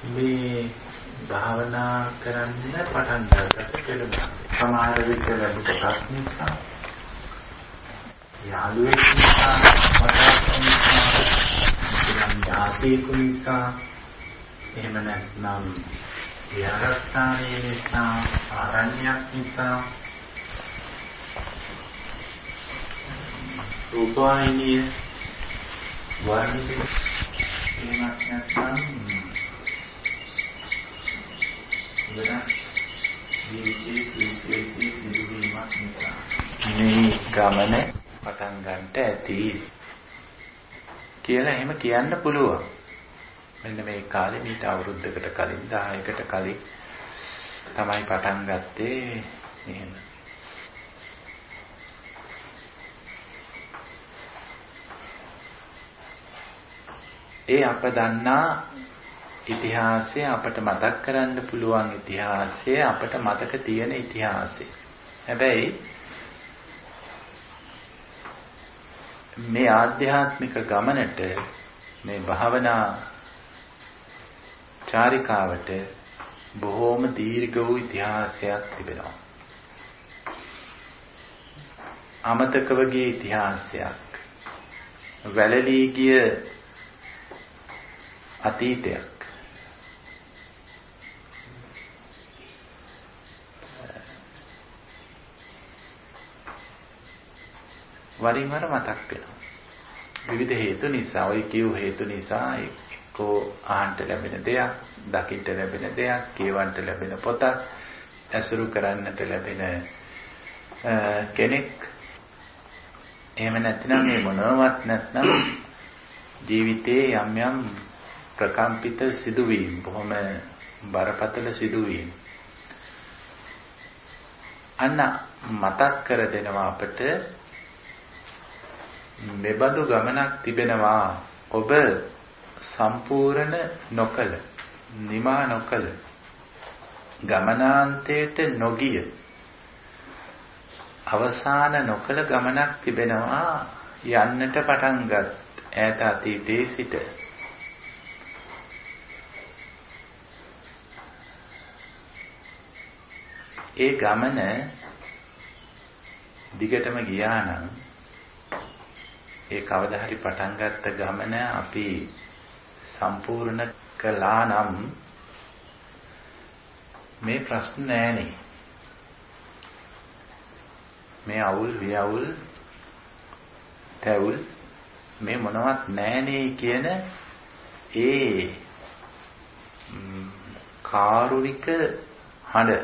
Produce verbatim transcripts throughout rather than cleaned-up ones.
මේ භාවනා කරන්න පටන් ගන්නකොට කෙලෙනවා. සමහර විට ලැබු කොටස් නිසා යාළුවෙක් නිසා මතක් නිසා ඥාතියෙකු නිසා එහෙම නැත්නම් විහාරස්ථානයේ නිසා ආරණ්‍යයක් නිසා රූපවාහිනිය වර්ණික එහෙමත් නැත්නම් වෙනස් ජීවිතයේ විශේෂී සිදුවීමක් නිසා මේ ගමන පටන් ගන්නට ඇති කියලා එහෙම කියන්න පුළුවන්. මෙන්න මේ කාලේ මීට අවුරුද්දකට කලින් දහයකට කලින් තමයි පටන් ගත්තේ එහෙම. ඒ අප දන්නා ඉතිහාසය අපට මතක් කරන්න පුළුවන් ඉතිහාසය අපට මතක තියෙන ඉතිහාසය. හැබැයි මේ ආධ්‍යාත්මික ගමනට මේ භාවනා චාරිකාවට බොහෝම දීර්ඝ වූ ඉතිහාසයක් තිබෙනවා. අමතකව ගිය ඉතිහාසයක්. වැළලී ගිය අතීතයක්. වරින් වර මතක් වෙනවා. විවිධ හේතු නිසා, ওই කියු හේතු නිසා එක්කෝ ආහන්ට ලැබෙන දෙයක්, දකින්න ලැබෙන දෙයක්, කියවන්න ලැබෙන පොතක්, ඇසුරු කරන්නට ලැබෙන කෙනෙක්. එහෙම නැත්නම් මේ මොනවත් නැත්නම් ජීවිතයේ යම් යම් ප්‍රකම්පිත සිදුවීම්, බොහොම බරපතල සිදුවීම් අන්න මතක් කර දෙනවා අපට. මෙබඳු ගමනක් තිබෙනවා ඔබ සම්පූර්ණ නොකල, නිමා නොකල, ගමනාන්තයට නොගිය, අවසාන නොකල ගමනක් තිබෙනවා යන්නට පටන්ගත් ඈත අතීතයේ සිට. ඒ ගමන දිගටම ගියා නම්, ඒ කවදා හරි පටන් ගත්ත ගමන අපි සම්පූර්ණ කළා නම් මේ ප්‍රශ්න නෑනේ. මේ අවුල් වියවුල් තැවුල් මේ මොනවත් නෑනේ කියන ඒ කාරුණික හඬ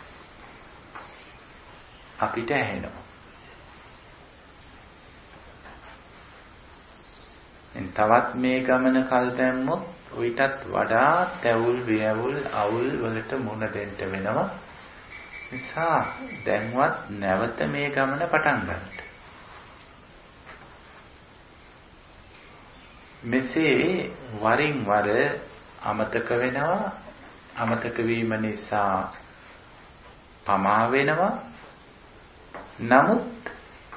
අපිට ඇහෙනවා. තවත් මේ ගමන කල් දැම්මොත් ඊටත් වඩා තැවුල් වියවුල් අවුල් වලට මුහුණ දෙන්න වෙනවා. නිසා දැන්වත් නැවත මේ ගමන පටන් ගන්න. මෙසේ වරින් වර අමතක වෙනවා. අමතක වීම නිසා පමා වෙනවා. නමුත්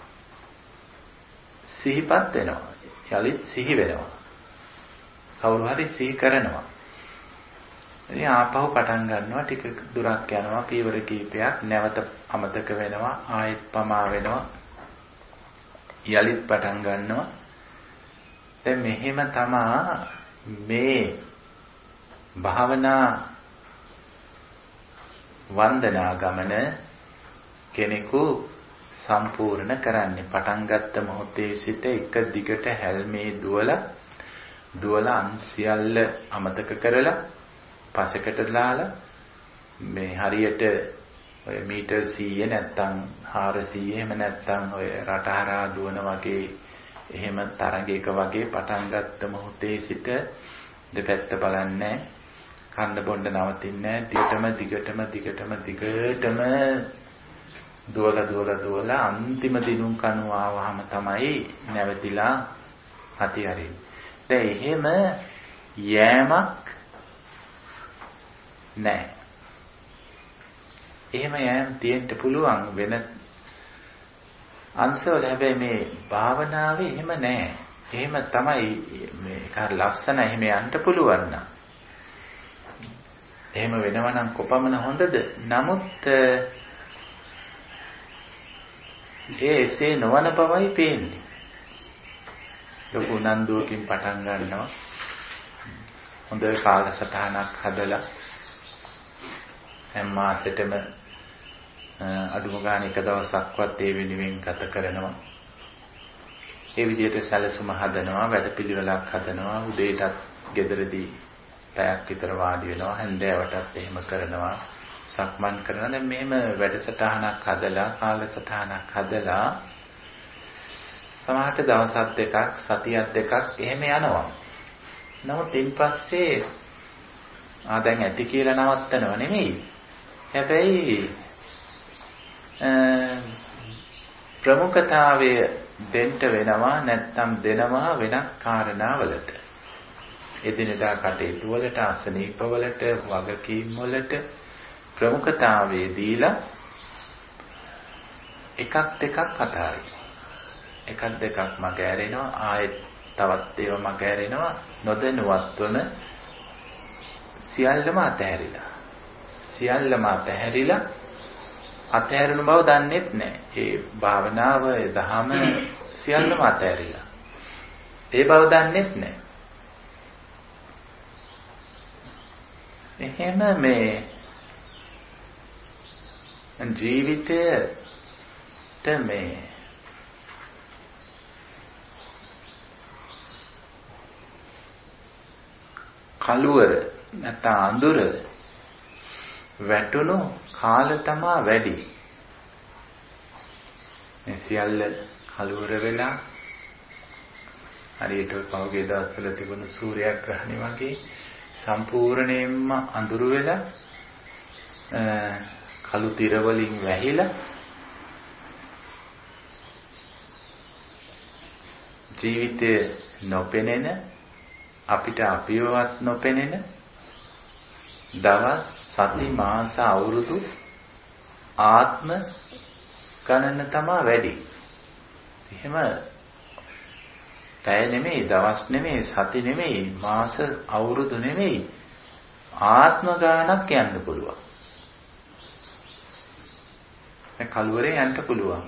සිහිපත් වෙනවා. යලිත් සිහි වෙනවා. කවුරු හරි සිහි කරනවා. ඉතින් ආපහු පටන් ගන්නවා, ටික දුරක් යනවා, පීවර කීපයක්, නැවත අමතක වෙනවා, ආයෙත් පමා වෙනවා, යලිත් පටන් ගන්නවා. දැන් මෙහෙම තමා මේ භාවනා වන්දනා ගමන කෙනෙකු සම්පූර්ණ කරන්නේ. පටන් ගත්ත මොහොතේ සිට එක දිගට හැල්මේ දුවලා දුවලා අන් සියල්ල අමතක කරලා පසෙකට දාලා මේ හරියට ඔය මීටර් සීය නැත්තම් හාරසීය එහෙම නැත්තම් ඔය රටහරා දුවන වගේ එහෙම තරඟයක වගේ පටන් ගත්ත මොහොතේ සිට දෙපැත්ත බලන්නේ, කන්න බොන්න නවතින්නේ නැහැ. දිගටම දිගටම දිගටම දිගටම දුවලා දුවලා දුවලා අන්තිම දිනුම් කණුව ආවහම තමයි නැවතිලා ඇති හරින්නේ. දැන් එහෙම යෑමක් නැහැ. එහෙම යෑම තියෙන්න පුළුවන් වෙන අංශවල. හැබැයි මේ භාවනාවේ එහෙම නැහැ. එහෙම තමයි මේක ලස්සන එහෙම යන්න පුළුවන් නම් එහෙම වෙනවා නම් කොපමණ හොඳද? නමුත් ඒ එසේ නොවන බවයි පේන්නේ. ලොකු උනන්දුවකින් පටන් ගන්නවා. හොඳ කාලසටහනක් හදලා හැම මාසෙටම අඩුම ගාන එක දවසක්වත් ඒ වෙනුවෙන් ගත කරනවා. ඒ විදිහට සැලසුම හදනවා, වැඩපිළිවෙලක් හදනවා. උදේටත් ගෙදරදී පැයක් විතර වාඩි වෙනවා, හැන්දෑවටත් එහෙම කරනවා. සක්මන් කරනවා. දැන් මෙහෙම වැඩසටහනක් හදලා, කාලසටහනක් හදලා සමහරට දවසක් දෙකක්, සතියක් දෙකක් එහෙම යනවා. නමුත් ඊට පස්සේ ආ දැන් ඇති කියලා නවත්තනව නෙමෙයි. හැබැයි ප්‍රමුඛතාවය දෙන්න වෙනවා, නැත්තම් දෙනවා වෙනත් කාරණාවලට. එදිනෙදා කටයුතු වලට, අසනීප වලට, වගකීම් වලට ප්‍රමුඛතාවය දීලා එකක් දෙකක් අතාරිනවා. එකක් දෙකක් මග ඇරෙනවා, ආයෙත් තවත් ඒවා මග ඇරෙනවා. නොදැනුවත්වම සියල්ලම අතහැරිලා. සියල්ලම අතහැරිලා අතහැරෙන බව දන්නේත් නැහැ. ඒ භාවනාව, ඒ දහම සියල්ලම අතහැරිලා. ඒ බව දන්නේත් නැහැ. එහෙම මේ ජීවිතයට මේ කලුවර නැත්නම් අඳුර වැටුණු කාල තමා වැඩි. මේ සියල්ල කලුවර වෙලා හරියට පහුගිය දවස්වල තිබුණු සූර්යග්‍රහණය වගේ සම්පූර්ණයෙන්ම අඳුර වෙලා කළු තිර වලින් වැහිලා ජීවිතය නොපෙනෙන, අපිට අපිවවත් නොපෙනෙන දවස්, සති, මාස, අවුරුදු, ආත්ම ගණන තමයි වැඩි. එහෙම පැය නෙමෙයි, දවස් නෙමෙයි, සති නෙමෙයි, මාස, අවුරුදු නෙමෙයි, ආත්ම ගානක් යන්න පුළුවන්. මේ කලුවරේ යන්න පුළුවන්.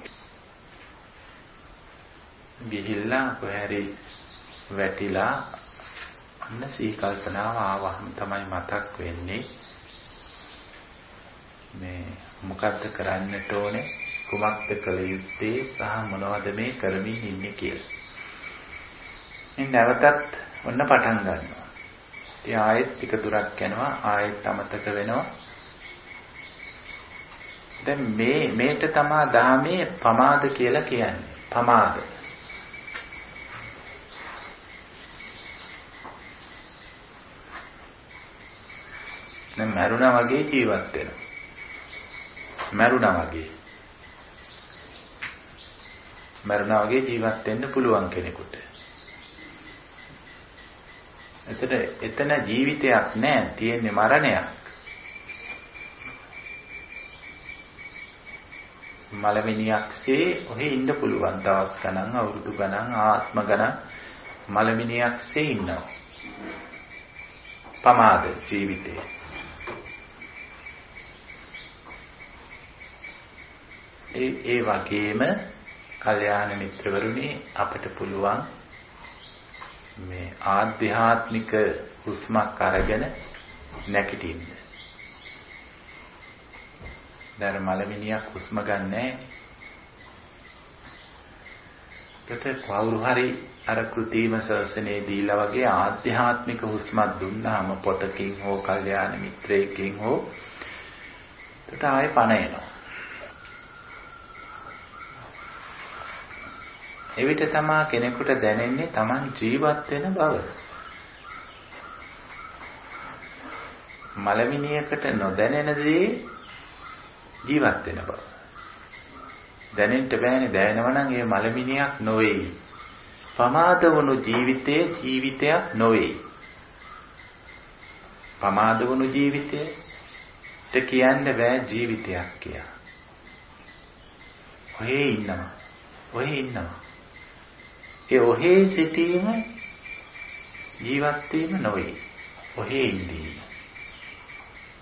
ගිහිල්ලා කොහරි වැටිලා අන්න සී කල්පනාව ආවහම තමයි මතක් වෙන්නේ මේ මොකද්ද කරන්නට ඕනේ, කුමක්ද කළ යුත්තේ, සහ මොනවද මේ කරමින් ඉන්නේ කියලා. ඉතින් නැවතත් ඔන්න පටන් ගන්නවා. ඉතින් ආයෙත් ටික දුරක් යනවා, ආයෙත් අමතක වෙනවා. දැන් මේ මේට තමයි ධාමයේ පමාද කියලා කියන්නේ. පමාද. දැන් මරුණා වගේ ජීවත් වෙනවා. මරුණා වගේ. මරුණා වගේ ජීවත් වෙන්න පුළුවන් කෙනෙකුට. එතන එතන ජීවිතයක් නැහැ, තියෙන්නේ මරණයක්. මලමිනියක්සේ ඔහේ ඉන්න පුළුවන් දවස් ගණන්, අවුරුදු ගණන්, ආත්ම ගණන් මලමිනියක්සේ ඉන්නවා. පමාද ජීවිතේ. ඒ ඒ වගේම කල්යාණ මිත්‍රවරුනි, අපට පුළුවන් මේ ආධ්‍යාත්මික හුස්මක් අරගෙන නැගිටින්න. දැන් මලමිනියක් හුස්ම ගන්නෑ. ඒකට කවුරු හරි අර කෘතිම ශාසනයේ දීලා වගේ ආධ්‍යාත්මික හුස්මක් දුන්නාම, පොතකින් හෝ කල්යාණ මිත්‍රයෙක්ගෙන් හෝ, ඒකට ආයෙ පණ එනවා. එවිට තමා කෙනෙකුට දැනෙන්නේ Taman ජීවත් වෙන බව. මලමිනියකට නොදැනෙන දේ ජීවත් වෙන බව. දැනෙන්න බෑනේ, දැනෙනවා නම් ඒ මලමිනියක් නොවේයි. පමාද වුණු ජීවිතයේ ජීවිතයක් නොවේයි. පමාද වුණු ජීවිතයට කියන්න බෑ ජීවිතයක් කියලා. ඔහේ ඉන්නවා. ඔහේ ඉන්නවා. ඒ ඔහේ සිටීම ජීවත් වීම නොවේ. ඔහේ ඉඳීම.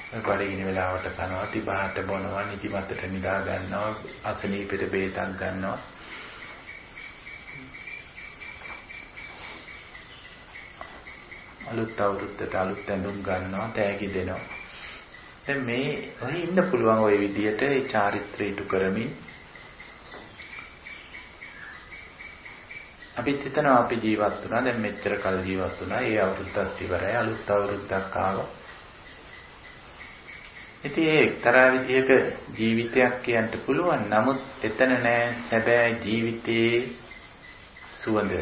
බඩගිනි වෙලාවට කනවා, තිබහට බොනවා, නිදිමතට නිදා ගන්නවා, අසනීපෙට බේතක් ගන්නවා. අලුත් අවුරුද්දට අලුත් ඇඳුම් ගන්නවා, තෑගි දෙනවා. දැන් මේ ඔය ඉන්න පුළුවන් ওই විදියට ඒ චාරිත්‍රය ඉටු කරමින් අපිත් හිතනවා අපි ජීවත් වුණා, දැන් මෙච්චර කල් ජීවත් වුණා, ඒ අවුරුද්දත් ඉවරයි, අලුත් අවුරුද්දක් ආවා. ඉතින් ඒ එක්තරා විදිහක ජීවිතයක් කියන්න පුළුවන්. නමුත් එතන නෑ සැබෑ ජීවිතයේ සුවඳ.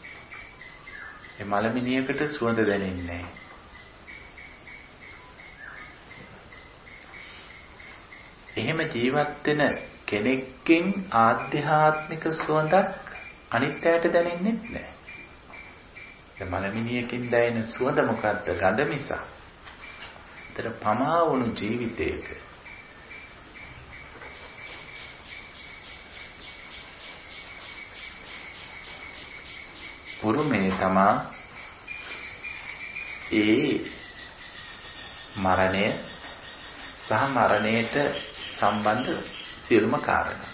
ඒ මලමිනියකට සුවඳ දැනෙන්නේ නෑ. එහෙම ජීවත් වෙන කෙනෙක්ගෙන් ආධ්‍යාත්මික සුවඳක් අනිත් අයට දැනෙන්නේ නැහැ. ඒ මලමිනියකින් දැනෙන සුවඳ මොකද්ද? ගඳ මිසක්. ඒතර පමා වුණු ජීවිතයක පුරුමේ තමා ඒ මරණය සහ මරණයට සම්බන්ධ සියලුම කාරණා.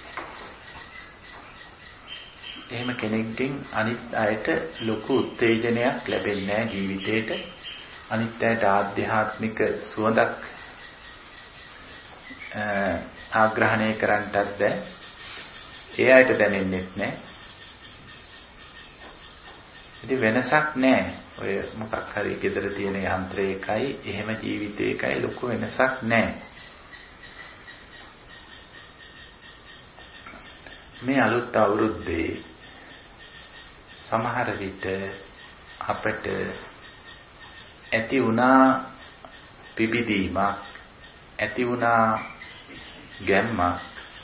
එහෙම කෙනෙක්ගෙන් අනිත් අයට ලොකු උත්තේජනයක් ලැබෙන්නේ නැහැ ජීවිතේට. අනිත් අයට ආධ්‍යාත්මික සුවඳක් ආග්‍රහණය කරන්නටත් බැහැ. ඒ අයට දැනෙන්නේ නැහැ. ඉතින් වෙනසක් නැහැ. ඔය මොකක් හරි ගෙදර තියෙන යන්ත්‍රයකයි එහෙම ජීවිතයකයි ලොකු වෙනසක් නැහැ. මේ අලුත් අවුරුද්දේ සමහර විට අපට ඇති වුණා පිබිදීමක්, ඇති වුණා ගැම්මක්.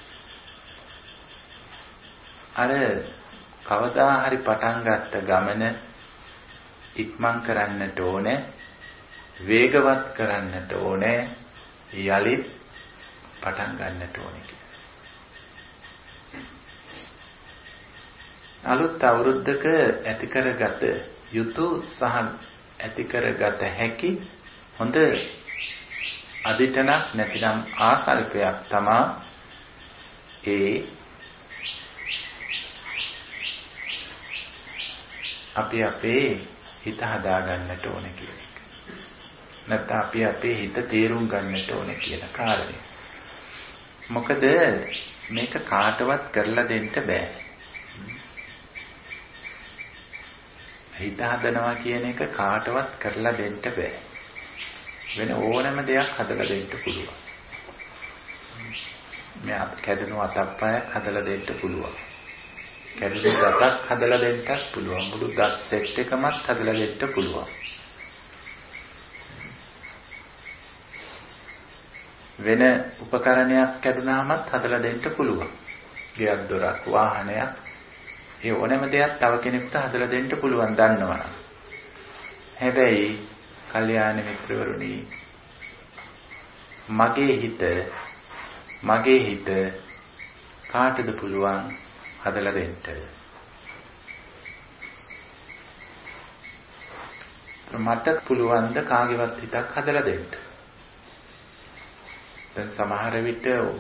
අර කවදා හරි පටන් ගත්ත ගමන ඉක්මන් කරන්නට ඕනේ, වේගවත් කරන්නට ඕනේ, යලිත් පටන් ගන්නට ඕනේ කියලා. අලුත් අවුරුද්දක ඇති කරගත යුතු සහ ඇති කරගත හැකි හොඳ අදිටනක් නැතිනම් ආකල්පයක් තමා ඒ අපි අපේ හිත හදා ගන්නට ඕනේ කියන එක. නැත්නම් අපි අපේ හිත තේරුම් ගන්නට ඕනේ කියන කාරණය. මොකද මේක කාටවත් කරලා දෙන්න බෑ. හිත හදනවා කියන එක කාටවත් කරලා දෙන්න බෑ. වෙන ඕනෑම දෙයක් හදලා දෙන්න පුළුවන්. මේ කැඩුණු අතප්පයක් හදලා දෙන්න පුළුවන්. කැඩුණු දතක් හදලා දෙන්නත් පුළුවන්. මුළු දත් සෙට් එකමත් හදලා දෙන්න පුළුවන්. වෙන උපකරණයක් කැඩුනාමත් හදලා දෙන්න පුළුවන්. ගෙයක් දොරක් වාහනයක් ඒ ඕනෑම දෙයක් තව කෙනෙකුට හදලා දෙන්න පුළුවන් දන්නවනම්. හැබැයි කල්යාණ මිත්‍රවරුනි, මගේ හිත මගේ හිත කාටද පුළුවන් හදලා දෙන්න? මට පුළුවන් ද කාගේවත් හිතක් හදලා දෙන්න? දැන් සමහර විට ඔබ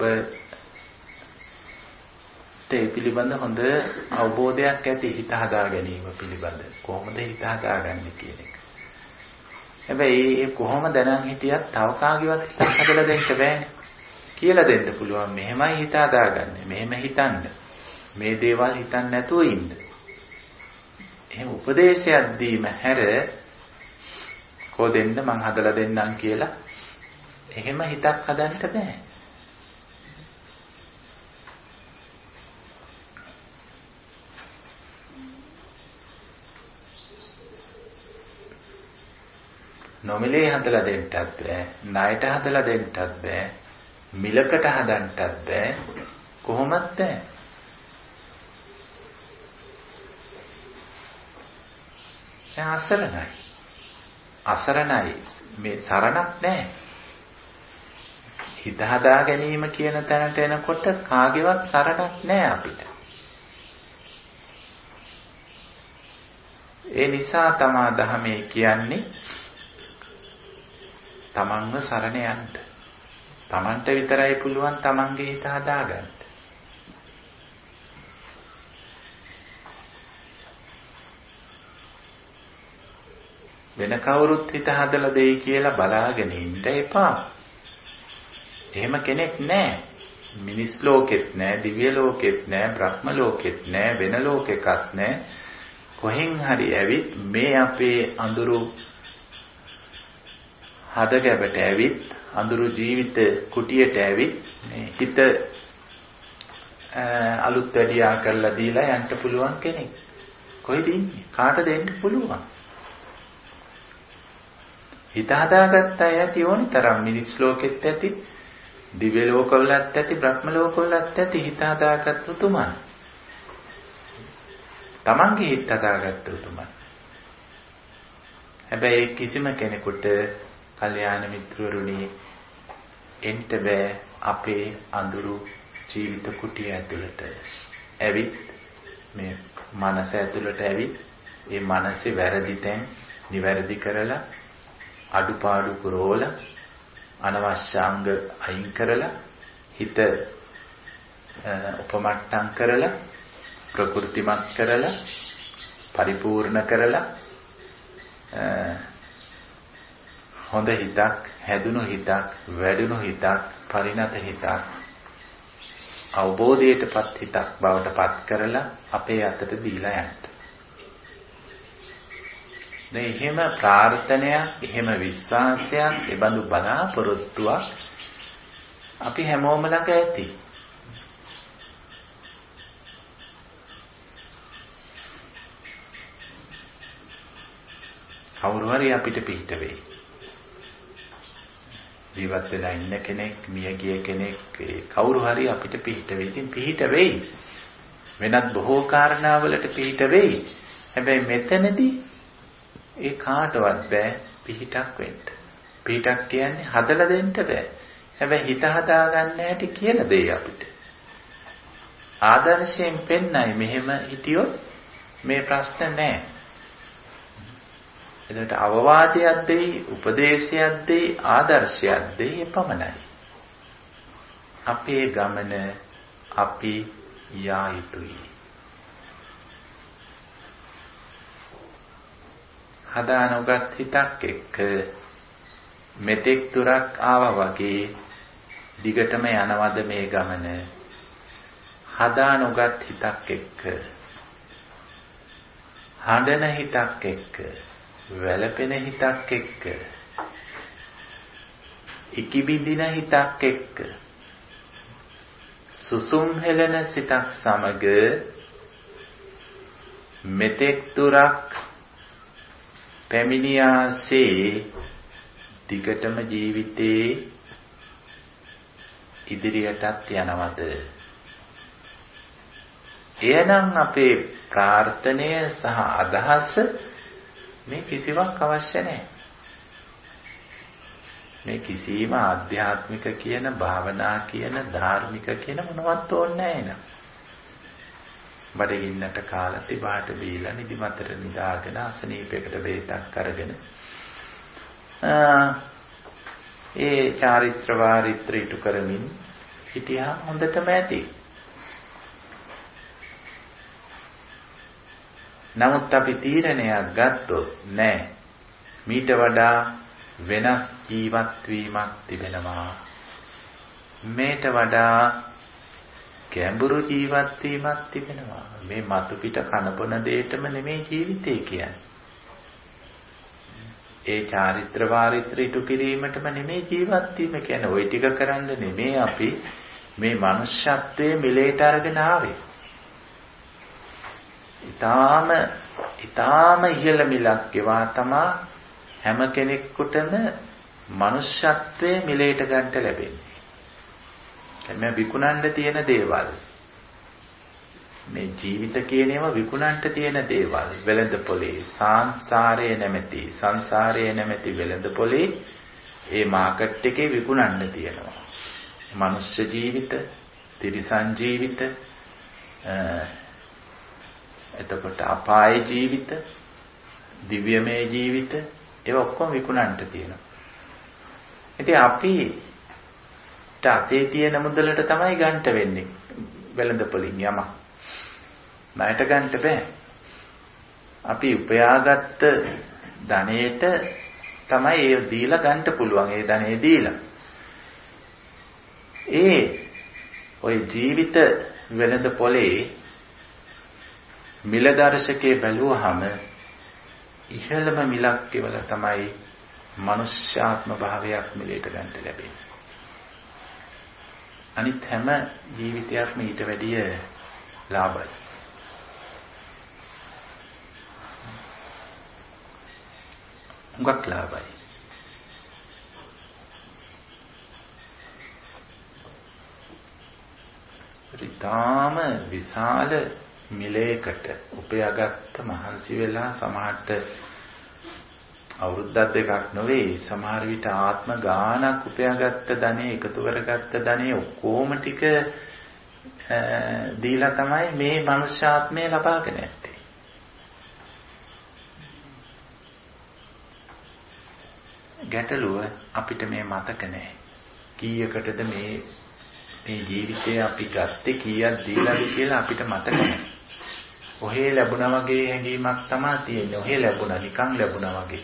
ඒ පිළිබඳ හොඳ අවබෝධයක් ඇති, හිත හදා ගැනීම පිළිබඳ. කොහොමද හිත හදාගන්නේ කියන එක. හැබැයි ඒ කොහොම දැනන් හිටියත් තව කාගේවත් හිතක් හදලා දෙන්න බෑනේ. කියලා දෙන්න පුළුවන් මෙහෙමයි හිත හදාගන්නේ, මෙහෙම හිතන්න, මේ දේවල් හිතන්න නැතුව ඉන්න. එහෙම උපදේශයක් දීම හැර කෝ දෙන්න මං හදලා දෙන්නම් කියලා එහෙම හිතක් හදන්න බෑ. නොමිලේ හදලා දෙන්නත් බෑ, ණයට හදලා දෙන්නත් බෑ, මිලකට හදන්නත් බෑ, කොහොමත් බෑ. ඒ අසරණයි. අසරණයි. මේ සරණක් නෑ. හිත හදා ගැනීම කියන තැනට එනකොට කාගේවත් සරණක් නෑ අපිට. ඒ නිසා තමා ධර්මයේ කියන්නේ තමන්ව සරණ යන්න. තමන්ට විතරයි පුළුවන් තමන්ගේ හිත හදාගන්න. වෙන කවුරුත් හිත හදලා දෙයි කියලා බලාගෙන ඉන්න එපා. එහෙම කෙනෙක් නැහැ. මිනිස් ලෝකෙත් නැහැ, දිව්‍ය ලෝකෙත් නැහැ, බ්‍රහ්ම ලෝකෙත් නැහැ, වෙන ලෝකෙකත් නැහැ. කොහෙන් හරි ඇවිත් මේ අපේ අඳුරු හදගැබට ඇවිත්, අඳුරු ජීවිත කුටියට ඇවිත් මේ හිත අලුත් වැඩියා කරලා දීලා යන්න පුළුවන් කෙනෙක්. කොහෙද ඉන්නේ? කාටද එන්න පුළුවන්? හිත හදාගත්ත අය ඇති ඕනි තරම් මිනිස් ලෝකෙත් ඇති, දිව්‍ය ලෝකවලත් ඇති, බ්‍රහ්ම ලෝකවලත් ඇති හිත හදාගත්ත උතුමන්. තමන්ගේ හිත හදාගත්ත උතුමන්. හැබැයි කිසිම කෙනෙකුට කල්යාණ මිත්‍රවරුනි එන්න බෑ අපේ අඳුරු ජීවිත කුටිය ඇතුළට. ඇවිත් මේ මනස ඇතුළට ඇවිත් ඒ මනසේ වැරදි තැන් නිවැරදි කරලා අඩුපාඩු පුරවල අනවශ්‍ය අංග අයින් කරලා හිත උපමට්ටම් කරලා ප්‍රකෘතිමත් කරලා පරිපූර්ණ කරලා හොඳ හිතක්, හැදුණු හිතක්, වැඩුණු හිතක්, පරිණත හිතක්, අවබෝධයටපත් හිතක් බවට පත් කරලා අපේ අතට දීලා යන්න. දැන් එහෙම ප්‍රාර්ථනයක්, එහෙම විශ්වාසයක්, ඒ බඳු බලාපොරොත්තුවක් අපි හැමෝම ළඟ ඇති. කවුරු හරි අපිට පිට වෙයි. ජීවත් වෙලා ඉන්න කෙනෙක්, මිය ගිය කෙනෙක්, කවුරු හරි අපිට පිට වෙයි. ඉතින් පිට වෙයි. වෙනත් බොහෝ කාරණාවලට පිට වෙයි. හැබැයි මෙතනදී ඒ කාටවත් බෑ පිහිටක් වෙන්න. පිහිටක් කියන්නේ හදලා දෙන්න බෑ. හැබැයි හිත හදාගන්න හැටි කියලා දෙයි අපිට. ආදර්ශයෙන් පෙන්නයි මෙහෙම හිටියොත් මේ ප්‍රශ්න නෑ. එතකොට අවවාදයක් දෙයි, උපදේශයක් දෙයි, ආදර්ශයක් දෙයි පමණයි. අපේ ගමන අපි යා යුතුයි. හදානොගත් හිතක් එක්ක මෙතෙක් දුරක් ආවා වගේ දිගටම යනවද මේ ගමන? හදානොගත් හිතක් එක්ක, හඬන හිතක් එක්ක, වැළපෙන හිතක් එක්ක, ඉකිබිඳින හිතක් එක්ක, සුසුම් හෙළන සිතක් සමග මෙතෙක් දුරක් පැමිණියාසේ දිගටම ජීවිතේ ඉදිරියටත් යනවද? එයනම් අපේ ප්‍රාර්ථනය සහ අදහස මේ කිසිවක් අවශ්‍ය නැහැ. මේ කිසිම ආධ්‍යාත්මික කියන, භාවනා කියන, ධාර්මික කියන මොනවත් ඕනේ නැහැ නේද? බඩගින්නට කාලා තිබාට බීලා නිදිමතට නිදාගෙන අසනීපයකට බේතක් අරගෙන ඒ චාරිත්‍ර වාරිත්‍ර ඉටු කරමින් හිටියා හොඳටම ඇති. නමුත් අපි තීරණයක් ගත්තොත් නෑ, මීට වඩා වෙනස් ජීවත් වීමක් තිබෙනවා, මේට වඩා ගැඹුරු ජීවත් වීමක් තිබෙනවා. මේ මතු පිට කනබන දෙයටම නෙමෙයි ජීවිතය කියන්නේ. ඒ චාරිත්‍ර වාරිත්‍ර ඉටු කිරීමටම නෙමෙයි ජීවත් වීම කියන්නේ. ওই ටික කරන්න නෙමෙයි අපි මේ මනුෂ්‍යත්වයේ මිලේට අරගෙන ආවේ. ඊටාම ඊටාම ඉහළ මිලක් ගෙවා තමා හැම කෙනෙකුටම මනුෂ්‍යත්වයේ මිලේට ගන්න ලැබෙන්නේ. මේ විකුණන්න තියෙන දේවල්, මේ ජීවිත කියන ඒවා විකුණන්න තියෙන දේවල්, වෙළඳ පොලේ සංසාරයේ නැමැති සංසාරයේ නැමැති වෙළඳ පොලේ ඒ මාකට් එකේ විකුණන්න තියෙනවා. මනුෂ්‍ය ජීවිත, තිරිසන් ජීවිත, එතකොට අපාය ජීවිත, දිව්‍යමය ජීවිත, ඒවා ඔක්කොම විකුණන්න තියෙනවා. ඉතින් අපි තාතේ තියෙන මුදලට තමයි ගන්නට වෙන්නේ. වෙළඳපොලින් යමක්. ණයට ගන්නට බෑ. අපි උපයාගත්ත ධනෙට තමයි ඒ දීලා ගන්නට පුළුවන්. ඒ ධනෙ දීලා. ඒ ඔය ජීවිත වෙළඳපොලේ මිල දර්ශකේ බැලුවහම ඉහළම මිලක් කියලා තමයි මනුෂ්‍යාත්ම භාවයක් මිලයට ගන්න ලැබෙන්නේ. අනිත් හැම ජීවිතයක්ම ඊට වැඩිය ලාභයි. හුඟක් ලාභයි. ඊටාම විශාල මිලයකට උපයාගත්ත මහන්සි වෙලා සමහරට අවුරුද්දක් දෙකක් නෙවෙයි සමහර විට ආත්ම ගානක් උපයාගත්ත ධනෙ එකතු කරගත්ත ධනෙ ඔක්කොම ටික දීලා තමයි මේ මනුෂ්‍යාත්මය ලබාගෙන ඇත්තේ. ගැටලුව අපිට මේ මතක නැහැ. කීයකටද මේ මේ ජීවිතේ අපි ගත්තේ කීයක් දීලාද කියලා අපිට මතක නැහැ. ඔහේ ලැබුණා වගේ හැඟීමක් තමයි තියෙන්නේ. ඔහේ ලැබුණා නිකන් ලැබුණා වගේ.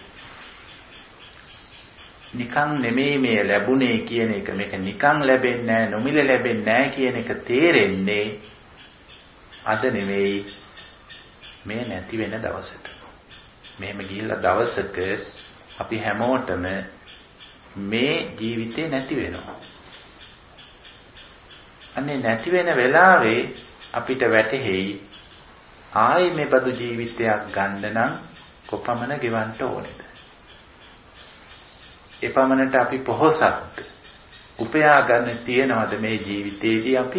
නිකන් නෙමෙයි මේ ලැබුණේ කියන එක. මේක නිකන් ලැබෙන්නේ නැහැ, නොමිල ලැබෙන්නේ නැහැ කියන එක තේරෙන්නේ අද නෙමෙයි මේ නැති වෙන දවසට. මෙහෙම ගිහිල්ලා දවසක අපි හැමෝටම මේ ජීවිතේ නැති වෙනවා. අනේ නැති වෙන වෙලාවේ අපිට වැටහෙයි ආයේ මේ බඳු ජීවිතයක් ගන්න නම් කොපමණ ගෙවන්න ඕනේද? එපමණට අපි පොහොසත් උපයා ගන්න තියනවද මේ ජීවිතේදී අපි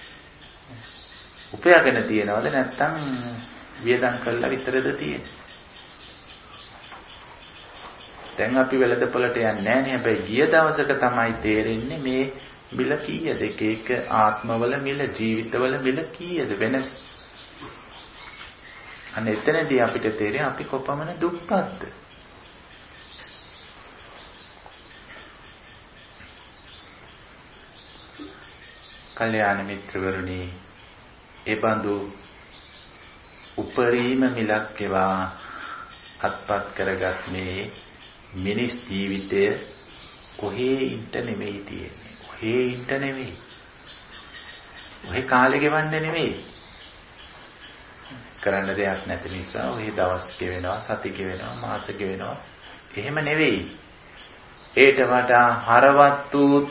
උපයාගෙන තියනවද නැත්නම් වියදම් කරලා විතරද තියෙන්නේ? දැන් අපි වෙළඳපොළට යන්නේ නැහැ නේ. හැබැයි ගිය දවසක තමයි තේරෙන්නේ මේ මිල කීයද? එක එක ආත්මවල මිල, ජීවිතවල මිල කීයද වෙනස්? අනේ එතනදී අපිට තේරෙන්නේ අපි කොපමණ දුක්පත්ද? කල්යාණ මිත්‍රවරුනි, ඒ බඳු උපරිම මිලක් ඒවා අත්පත් කරගත් මේ මිනිස් ජීවිතය කොහේ ඉන්න නෙමෙයි තියෙන්නේ. කොහේ ඉන්න නෙමෙයි. ඔහේ කාලේ ගෙවන්න නෙමෙයි. කරන්න දෙයක් නැති නිසා ඔහේ දවස් ගෙවෙනවා, සති ගෙවෙනවා, මාස ගෙවෙනවා. එහෙම නෙවෙයි. ඒට වඩා හරවත් වූ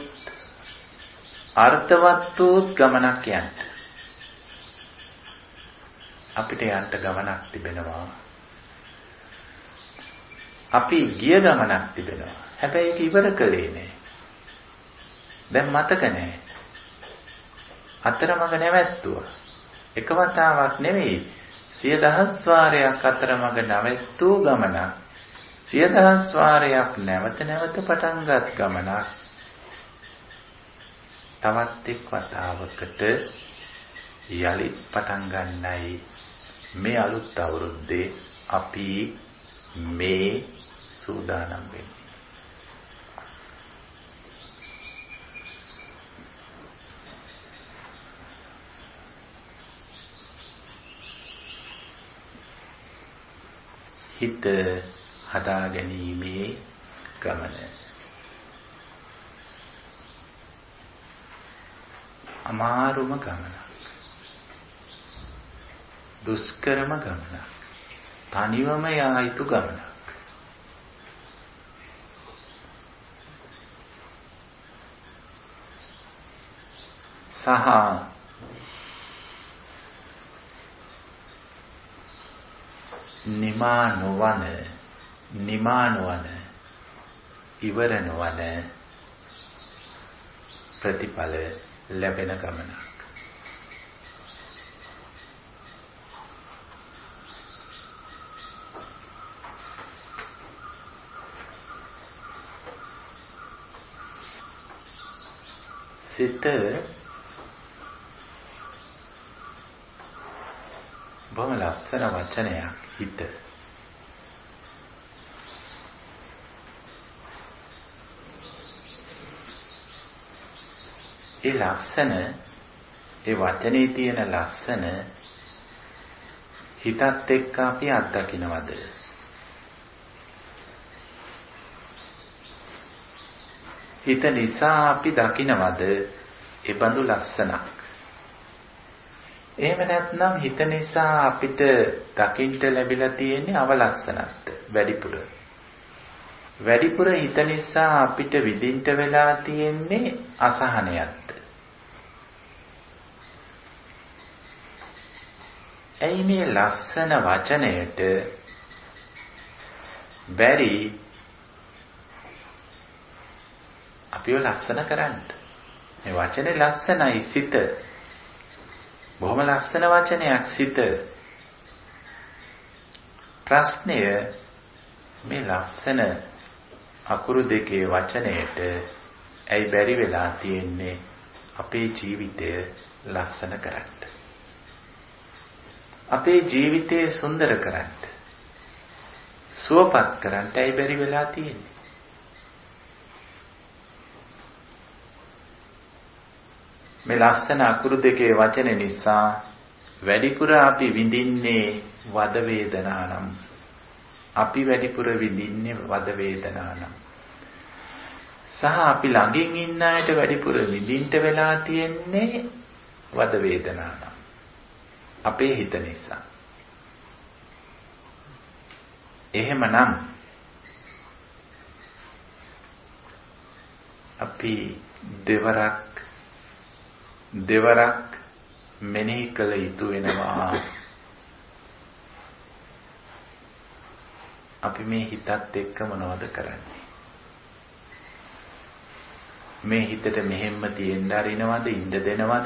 අර්ථවත් වූ ගමනක් යන්න. අපිට යන්න ගමනක් තිබෙනවා. අපි ගිය ගමනක් තිබෙනවා. හැබැයි ඒක ඉවර කළේ නෑ. දැන් මතක නෑ. අතරමඟ නැවැත්තුවා. එක වතාවක් නෙවෙයි සිය දහස් වාරයක් අතරමඟ නැවැත්තු ගමනක්. සිය දහස් වාරයක් නැවත නැවත පටන් ගත් ගමනක්. තවත් එක් වතාවකට යලිත් පටන් ගන්නයි මේ අලුත් අවුරුද්දේ අපි මේ සූදානම් වෙන්නේ. හිත හදා ගැනීමේ ගමන. අමාරුම ගමනක්. දුෂ්කරම ගමනක්. තනිවම යා යුතු ගමනක්. සහ නිමා නොවන නිමා නොවන ඉවර නොවන ප්‍රතිඵල ලැබෙන ගමනක්. සිත බොහොම ලස්සන වචනයක්. හිත ඒ ලස්සන ඒ වචනේ තියෙන ලස්සන හිතත් එක්ක අපි අත්දකින්නවද? හිත නිසා අපි දකින්නවද ඒ බඳු ලස්සනක්? එහෙම නැත්නම් හිත නිසා අපිට දකින්න ලැබිලා තියෙන්නේ අවලස්සනක්ද වැඩිපුර? වැඩිපුර හිත නිසා අපිට විඳින්න වෙලා තියෙන්නේ අසහනයක්ද? ඇයි මේ ලස්සන වචනයට බැරි අපිව ලස්සන කරන්න? මේ වචනේ ලස්සනයි සිත. බොහොම ලස්සන වචනයක් සිත. ප්‍රශ්නය මේ ලස්සන අකුරු දෙකේ වචනයට ඇයි බැරි වෙලා තියෙන්නේ අපේ ජීවිතය ලස්සන කරන්න? අපේ ජීවිතය සුන්දර කරන්න, සුවපත් කරන්න ඇයි බැරි වෙලා තියෙන්නේ? මේ ලස්සන අකුරු දෙකේ වචන නිසා වැඩිපුර අපි විඳින්නේ වද වේදනා නම්, අපි වැඩිපුර විඳින්නේ වද වේදනා නම්, සහ අපි ළඟින් ඉන්න අයට වැඩිපුර විඳින්න වෙලා තියෙන්නේ වද වේදනා නම් අපේ හිත නිසා. එහෙමනම් අපි දෙවරක් දෙවරක් මෙනෙහි කළ යුතු වෙනවා. අපි මේ හිතත් එක්ක මොනවද කරන්නේ? මේ හිතට මෙහෙම්ම තියෙන්න අරිනවද, ඉඳ දෙනවද?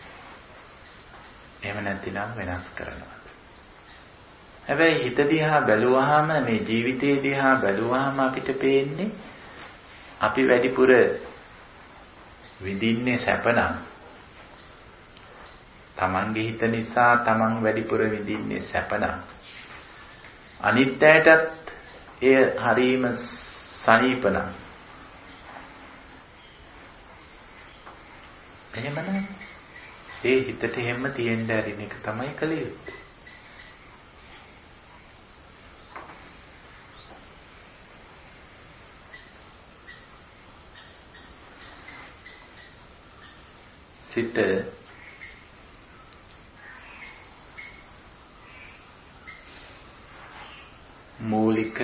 එහෙම නැතිනම් වෙනස් කරනවද? හැබැයි හිත දිහා බැලුවාම, මේ ජීවිතේ දිහා බැලුවාම අපිට පේන්නේ අපි වැඩිපුර විඳින්නේ සැපනම්, තමන්ගේ හිත නිසා තමන් වැඩිපුර විඳින්නේ සැපනම්, අනිත් අයටත් එය හරීම සනීපනම්, එහෙමනම් ඒ හිතට හැම තියෙන්න ඇරින එක තමයි කළ යුත්තේ. සිත මූලික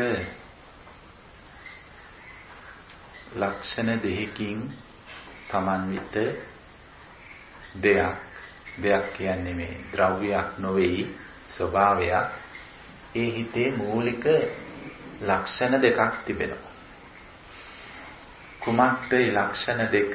ලක්ෂණ දෙකකින් සමන්විත දෙයක්. දෙයක් කියන්නේ මේ ද්‍රව්‍යයක් නොවේයි, ස්වභාවයක්. ඒ හිතේ මූලික ලක්ෂණ දෙකක් තිබෙනවා. කුමක්ද ඒ ලක්ෂණ දෙක?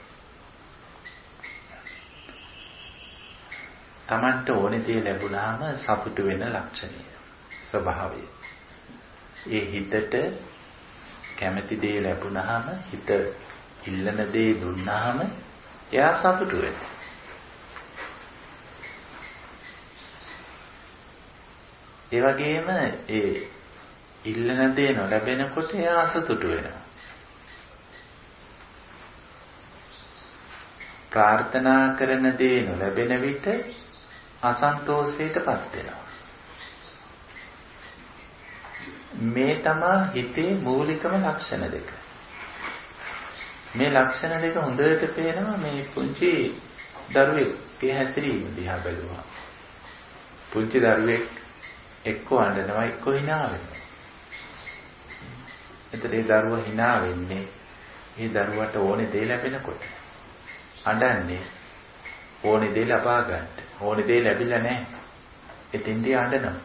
Tamanට ඕනේ දේ ලැබුණාම සතුටු වෙන ලක්ෂණය, ස්වභාවය. ඒ හිතට කැමති දේ ලැබුණාම, හිත ඉල්ලන දේ දුන්නාම එයා සතුටු වෙනවා. ඒ වගේම ඒ ඉල්ලන දේ නොලැබෙනකොට එයා අසතුටු වෙනවා. ප්‍රාර්ථනා කරන දේ නොලැබෙන විට අසන්තෝෂයටපත් වෙනවා. මේ තමයි හිතේ මූලිකම ලක්ෂණ දෙක. මේ ලක්ෂණ දෙක හොඳට පේනවා මේ පුංචි දරුවෙක්ගේ හැසිරීම දිහා බැලුවා. පුංචි දරුවෙක් එක්ක අඬනවා, එක්ක hina වෙනවා. එතකොට ඒ දරුවා hina වෙන්නේ ඒ දරුවට ඕනේ දේ ලැබෙනකොට. අඬන්නේ ඕනේ දේ ලබා ගන්න. ඕනේ දේ ලැබිලා නැහැ. එතෙන්දී අඬනවා.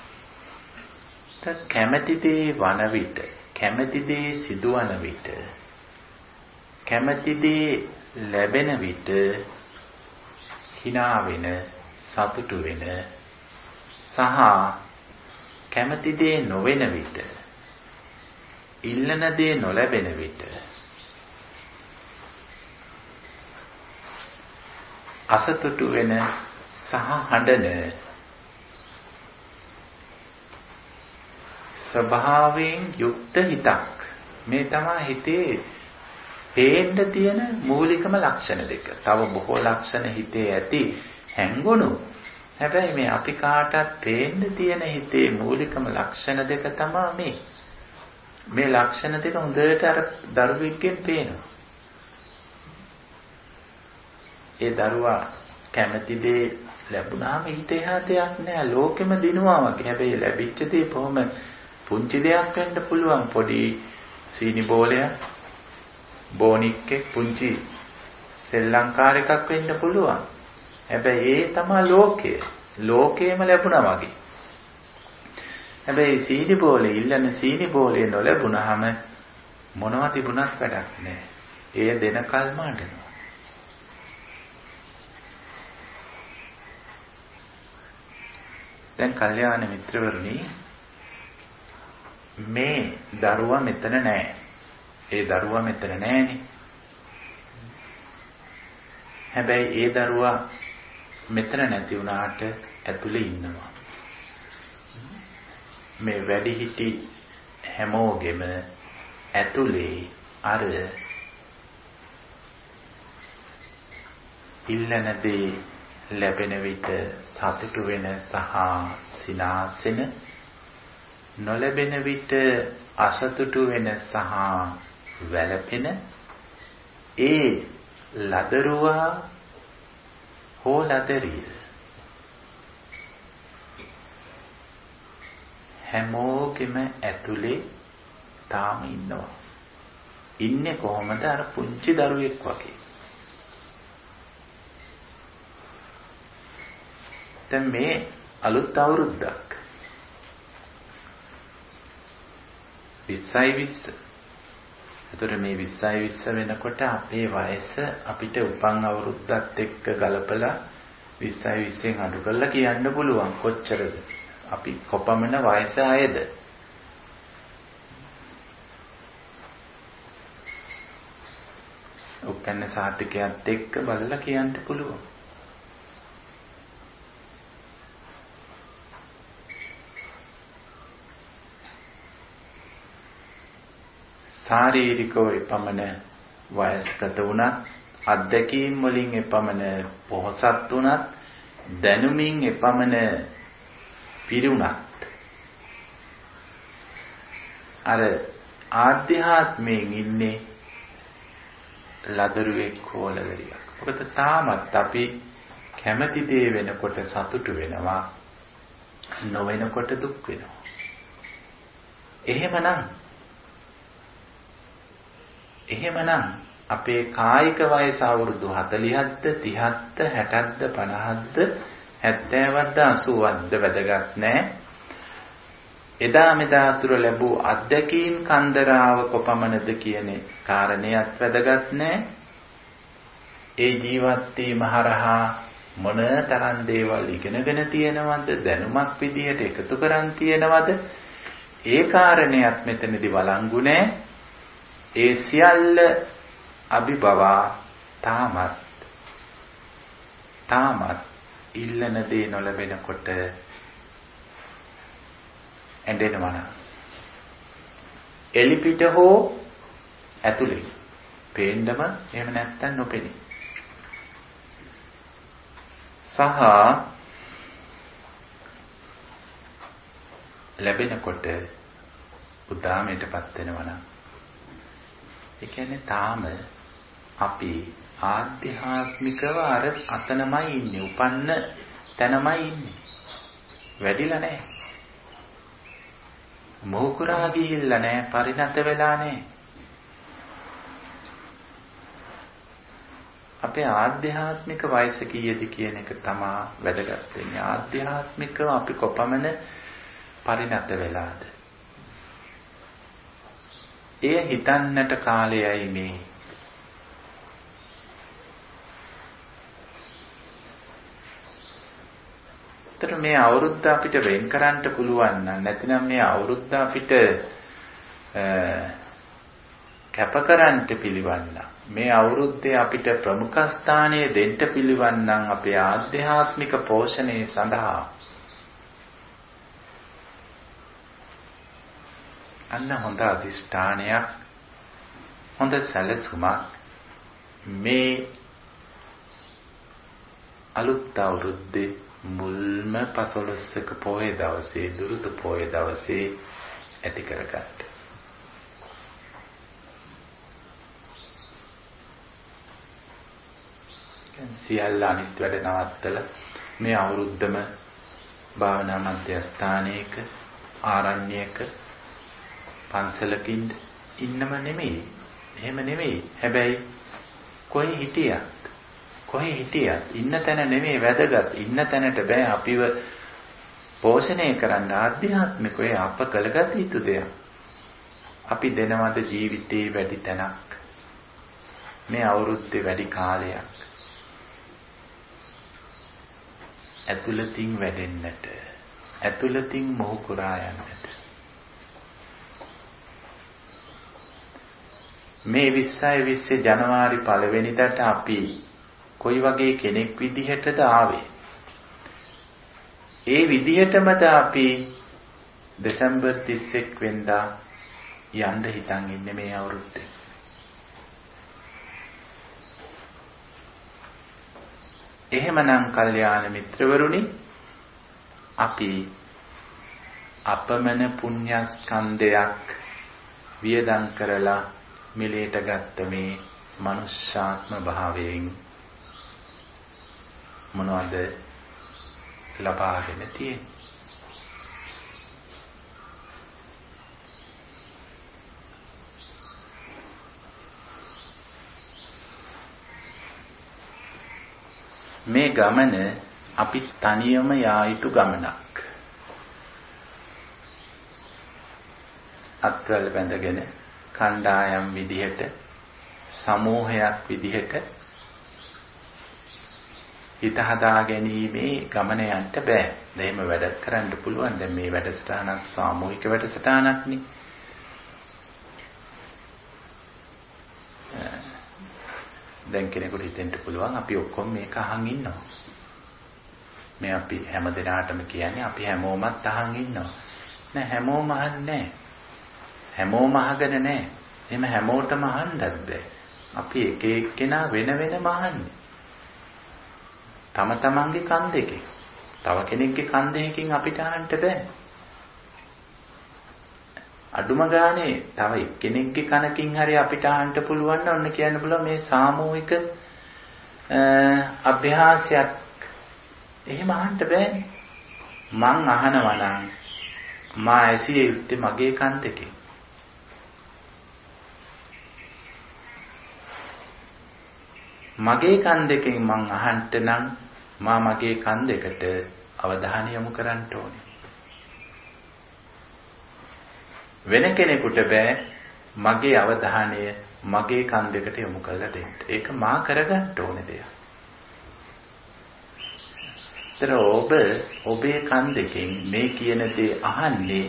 කැමැති දේ වන විට, කැමැති දේ සිදුවන විට, කැමැති දේ ලැබෙන විට hina වෙන, සතුටු වෙන, සහ කැමැති දේ නොවන විට, ඉල්ලන දේ නොලැබෙන විට අසතුටු වෙන සහ හඬන ස්වභාවයෙන් යුක්ත හිතක්. මේ තමයි හිතේ පේන්න තියෙන මූලිකම ලක්ෂණ දෙක. තව බොහෝ ලක්ෂණ හිතේ ඇති හැංගුණු. හැබැයි මේ අපි කාටත් පේන්න තියෙන හිතේ මූලිකම ලක්ෂණ දෙක තමයි මේ. මේ ලක්ෂණ දෙක හොඳට අර දරුවෙක්ගෙන් පේනවා. ඒ දරුවා කැමති දේ ලැබුණාම ඊට එහා දෙයක් නෑ. ලෝකෙම දිනුවා වගේ. හැබැයි ලැබිච්ච දේ කොහොම පුංචි දෙයක් වෙන්න පුළුවන්. පොඩි සීනි බෝලයක්, බෝනික්කේ පුංචි සෙල්ලංකාර එකක් වෙන්න පුළුවන්. හැබැයි ඒ තමයි ලෝකය. ලෝකේම ලැබුණා වගේ. හැබැයි සීනි බෝලේ ඉල්ලන සීනි බෝලේ නොලැබුණාම මොනවා තිබුණත් වැඩක් නෑ. ඒ දෙනකල්ම අඬනවා. දැන් කල්යාණ මිත්‍රවරුනි, මේ දරුවා මෙතන නෑ. ඒ දරුවා මෙතන නෑනේ. හැබැයි ඒ දරුවා මෙතන නැති වුණාට ඇතුලේ ඉන්නවා. මේ වැඩිහිටි හැමෝගෙම ඇතුලේ අර ඉල්ලන දේ ලැබෙන විට සතුටු වෙන සහ සිනාසෙන, නොලැබෙන විට අසතුටු වෙන සහ වැළපෙන ඒ ලදරුවා හෝ ලදරිය හැමෝගෙම ඇතුලේ තාම ඉන්නවා. ඉන්නේ කොහොමද? අර පුංචි දරුවෙක් වගේ. දැන් මේ අලුත් අවුරුද්දක් විස්සයි විස්ස. ඒතර මේ විස්සයි විස්ස වෙනකොට අපේ වයස අපිට උපන් අවුරුද්දත් එක්ක ගලපලා විස්සයි විස්සෙන් අඩු කරලා කියන්න පුළුවන් කොච්චරද. අපි කොපමණ වයස ආයේද? උපන්න සාතිකයත් එක්ක බලලා කියන්න පුළුවන්. ශාරීරිකව එපමණ වයස්ගත වුණත්, අත්දැකීම් වලින් එපමණ පොහොසත් වුණත්, දැනුමින් එපමණ පිරුණත්, අර ආධ්‍යාත්මයෙන් ඉන්නේ ලදරුවෙක් හෝ ලදරියක්. මොකද තාමත් අපි කැමති දේ වෙනකොට සතුටු වෙනවා, නොවෙනකොට දුක් වෙනවා. එහෙමනම් එහෙමනම් අපේ කායික වයස අවුරුදු හතළිහක්ද, තිහක්ද, හැටක්ද, පනහක්ද, හැත්තෑවක්ද, අසූවක්ද වැදගත් නැහැ. එදා මෙදා තුර ලැබූ අත්දැකීම් කන්දරාව කොපමණද කියන කාරණේත් වැදගත් නැහැ. ඒ ජීවත් වීම හරහා මොන තරම් දේවල් ඉගෙනගෙන තියෙනවද, දැනුමක් විදිහට එකතු කරන් තියෙනවද, ඒ කාරණේත් මෙතනදී වළංගු නැහැ. ඒ සියල්ල අභිබවා තාමත් තාමත් ඉල්ලන දේ නොලැබෙනකොට ඇඬෙනවා. එලිපිට හෝ ඇතුලේ පේන්නම එහෙම නැත්තම් නොපෙනී. සහ ලැබෙනකොට උදාමයටපත් වෙනවා නම් ඒ කියන්නේ තාම අපි ආධ්‍යාත්මිකව අර අතනමයි ඉන්නේ, උපන්න තැනමයි ඉන්නේ. වැඩිලා නැහැ. මොහුකුරා ගිහිල්ලා නැහැ, පරිණත වෙලා නැහැ. අපේ ආධ්‍යාත්මික වයස කීයද කියන එක තමයි වැදගත් වෙන්නේ. ආධ්‍යාත්මිකව අපි කොපමණ පරිණත වෙලාද? එය හිතන්නට කාලයයි මේ. ඒතර මේ අවුරුද්ද අපිට වෙන් කරන්න පුළුවන් නම්, නැතිනම් මේ අවුරුද්ද අපිට කැප කරන්න පිළිවන් නම්, මේ අවුරුද්දේ අපිට ප්‍රමුඛ ස්ථානය දෙන්න පිළිවන් නම් අපේ ආධ්‍යාත්මික පෝෂණය සඳහා අන්න හොඳ අධිෂ්ඨානයක්, හොඳ සැලසුමක් මේ අලුත් අවුරුද්දේ මුල්ම පසළොස්වක පොය දවසේ දුරුතු පොය දවසේ ඇති කරගන්න. සියල්ල අනිත් වැඩ නවත්තලා මේ අවුරුද්දම භාවනා මධ්‍යස්ථානයක ආරණ්‍යයක පන්සලකින් ඉන්නම නෙමෙයි. එහෙම නෙමෙයි. හැබැයි කොහේ හිටියත් කොහේ හිටියත් ඉන්න තැන නෙමෙයි වැදගත්. ඉන්න තැනට බෑ අපිව පෝෂණය කරන්න ආධ්‍යාත්මිකව අප කළගත යුතු දෙයක්. අපි දෙනවද ජීවිතේ වැඩි තැනක්. මේ අවුරුද්දේ වැඩි කාලයක්. ඇතුළතින් වැඩෙන්නට, ඇතුළතින් මොහු කුරා යන්නට. මේ විස්සයි විස්සේ ජනවාරි පළවෙනිදාට අපි කොයි වගේ කෙනෙක් විදිහටද ආවේ? ඒ විදිහටමද අපි දෙසැම්බර් තිස් එක් වෙනිදා යන්න හිතන් ඉන්නේ මේ අවුරුද්දේ. එහෙමනම් කල්යාණ මිත්‍රවරුනි, අපි අපමණ පුණ්‍යස්කන්ධයක් වියදම් කරලා මිලේට ගත්ත මේ මනුෂ්‍යාත්ම භාවයෙන් මොනවද ලබාගෙන තියෙන්නේ? මේ ගමන අපි තනියම යා යුතු ගමනක්. අත්වල බැඳගෙන කණ්ඩායම් විදිහට, සමූහයක් විදිහට හිත හදා ගැනීමේ ගමන යන්න බෑ. එහෙම වැඩ කරන්න පුළුවන්. දැන් මේ වැඩසටහනක් සාමූහික වැඩසටහනක් නේ. දැන් කෙනෙකුට හිතෙන්න පුළුවන් අපි ඔක්කොම මේක අහන් ඉන්නවා. මේ අපි හැම දිනාටම කියන්නේ අපි හැමෝමත් අහන් ඉන්නවා. නෑ හැමෝම අහන්නේ නෑ. හැමෝම අහගෙන නෑ. එහෙම හැමෝටම අහන්නත් බෑ. අපි එක එක්කෙනා වෙන වෙනම අහන්නේ. තම තමන්ගේ කන් දෙකේ. තව කෙනෙක්ගේ කන් දෙකකින් අපිට අහන්න බෑ. අඩුම ගානේ තව එක්කෙනෙක්ගේ කනකින් හරි අපිට අහන්න පුළුවන් නම් ඔන්න කියන්න පුළුවන් මේ සාමූහික අභ්‍යාසයක්. එහෙම අහන්න බෑනේ. මං අහනවා නම් මා ඇසිය යුත්තේ මගේ කන් දෙකේ. මගේ කන් දෙකෙන් මං අහන්න නම් මා මගේ කන් දෙකට අවධානය යොමු කරන්න ඕනේ. වෙන කෙනෙකුට බෑ මගේ අවධානය මගේ කන් දෙකට යොමු කරලා දෙන්න. ඒක මා කරගන්න ඕනේ දෙයක්. ඒතර ඔබ ඔබේ කන් දෙකෙන් මේ කියන දේ අහන්නේ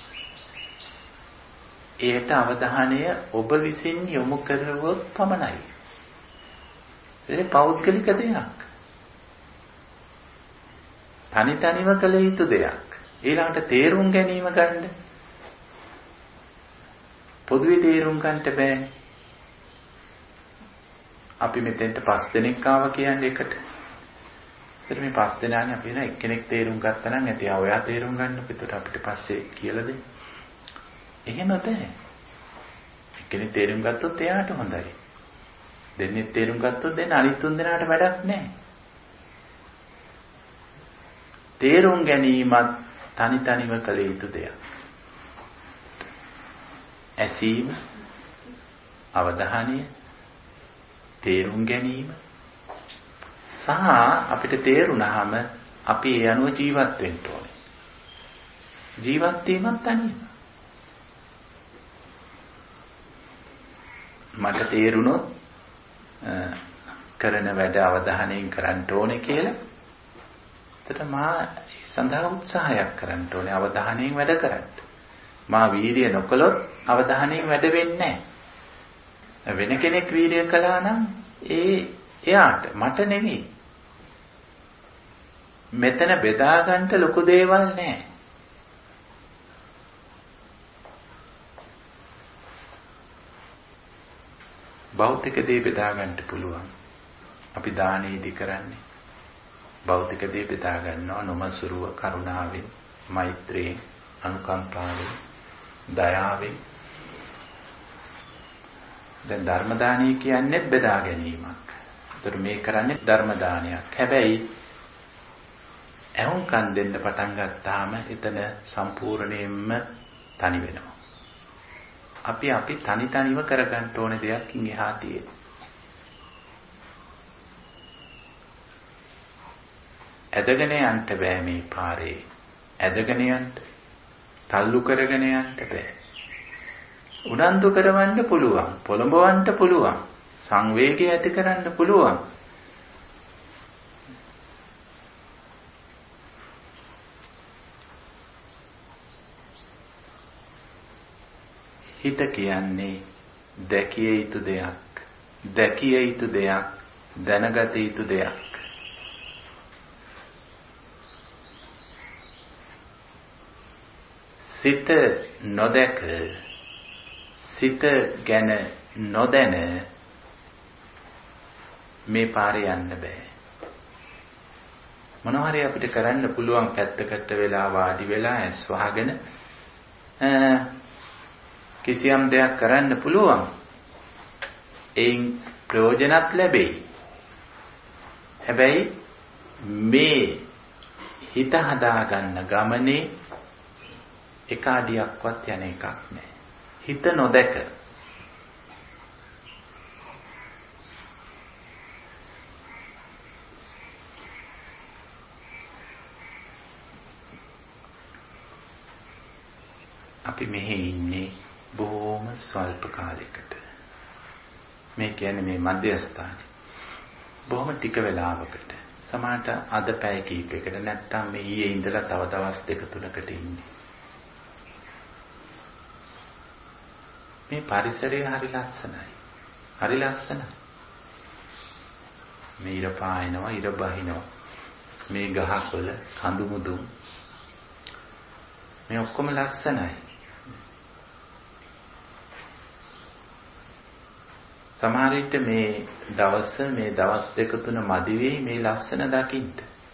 ඒට අවධානය ඔබ විසින් යොමු කරවොත් පමණයි. ඒක පෞද්ගලික දෙයක්. තනි තනිව කළ යුතු දෙයක්. ඊළඟට තේරුම් ගැනීම ගන්න. පොදුවේ තේරුම් ගන්නට බෑනේ. අපි මෙතෙන්ට පස් දෙනෙක් ආවා කියන්නේ එකට. ඒත් මේ පස් දෙනානේ අපි නා එක්කෙනෙක් තේරුම් ගත්තා නම් ඇති. ආ ඔයා තේරුම් ගන්නකො එතකොට අපිට පස්සේ කියලා දෙන්න. එහෙම බෑ. එක්කෙනෙක් තේරුම් ගත්තොත් එයාට හොඳයි. දෙන්නෙක් තේරුම් ගත්තොත් දෙන්න අනිත් තුන් දෙනාට වැඩක් නැහැ. තේරුම් ගැනීමත් තනි තනිව කළ යුතු දෙයක්. ඇසීම, අවධානය, තේරුම් ගැනීම සහ අපිට තේරුණාම අපි ඒ අනුව ජීවත් වෙන්න ඕනේ. ජීවත් වීමත් තනියම. මට තේරුණොත් කරන වැඩ අවධානයෙන් කරන්න ඕනේ කියලා. එතකොට මා සඳහා උත්සාහයක් කරන්න ඕනේ අවධානයෙන් වැඩ කරන්න. මා වීර්ය නොකළොත් අවධානයෙන් වැඩ වෙන්නේ නැහැ. වෙන කෙනෙක් වීර්ය කළා නම් ඒ එයාට මට නෙමෙයි. මෙතන බෙදා ගන්න ලොකු දේවල් නැහැ. භෞතික දේ බෙදා ගන්න පුළුවන්. අපි දානෙදි කරන්නේ භෞතික දේ බෙදා ගන්නවා නොමසුරුව කරුණාවෙන්, මෛත්‍රියෙන්, අනුකම්පාවෙන්, දයාවෙන්. දැන් ධර්ම දානය කියන්නේ බෙදා ගැනීමක්. ඒතර මේ කරන්නේ ධර්ම දානයක්. හැබැයි ඇහුම්කන් දෙන්න පටන් ගත්තාම එතන සම්පූර්ණයෙන්ම තනි වෙනවා. අපි අපි තනි තනිව කරගන්න ඕන දෙයක් ඉහා තියෙනවා. ඇදගෙන යන්න බෑ මේ පාරේ. ඇදගෙන යන්න, තල්ලු කරගෙන යන්න බෑ. උනන්දු කරවන්න පුළුවන්, පොළඹවන්න පුළුවන්, සංවේගය ඇති කරන්න පුළුවන්. හිත කියන්නේ දැකිය යුතු දෙයක්, දැකිය යුතු දෙයක්, දැනගත යුතු දෙයක්. සිත නොදැක, සිත ගැන නොදැන මේ පාරේ යන්න බෑ. මොනවා හරි අපිට කරන්න පුළුවන් පැත්තකට වෙලා වාඩි වෙලා ඇස් වහගෙන කිසියම් දෙයක් කරන්න පුළුවන්. ඒන් ප්‍රයෝජනත් ලැබෙයි. හැබැයි මේ හිත හදාගන්න ගමනේ එක අඩියක්වත් යන එකක් නෑ. හිත නොදැක අපි මෙහි ඉන්නේ බොහොම ස්වල්ප කාලයකට. මේ කියන්නේ මේ මධ්‍යස්ථානේ. බොහොම ටික වෙලාවකට. සමහරට අද පැය කීපයකට නැත්තම් මේ ඊයේ ඉඳලා තව දවස් දෙක තුනකට ඉන්නේ. මේ පරිසරය හරි ලස්සනයි. හරි ලස්සනයි. මේ ඉර පායනවා, ඉර බහිනවා. මේ ගහකොළ, කඳු මුදුන්. මේ ඔක්කොම ලස්සනයි. සමහර විට මේ දවස් මේ දවස් දෙක තුන මදි වෙයි මේ ලස්සන දකින්න.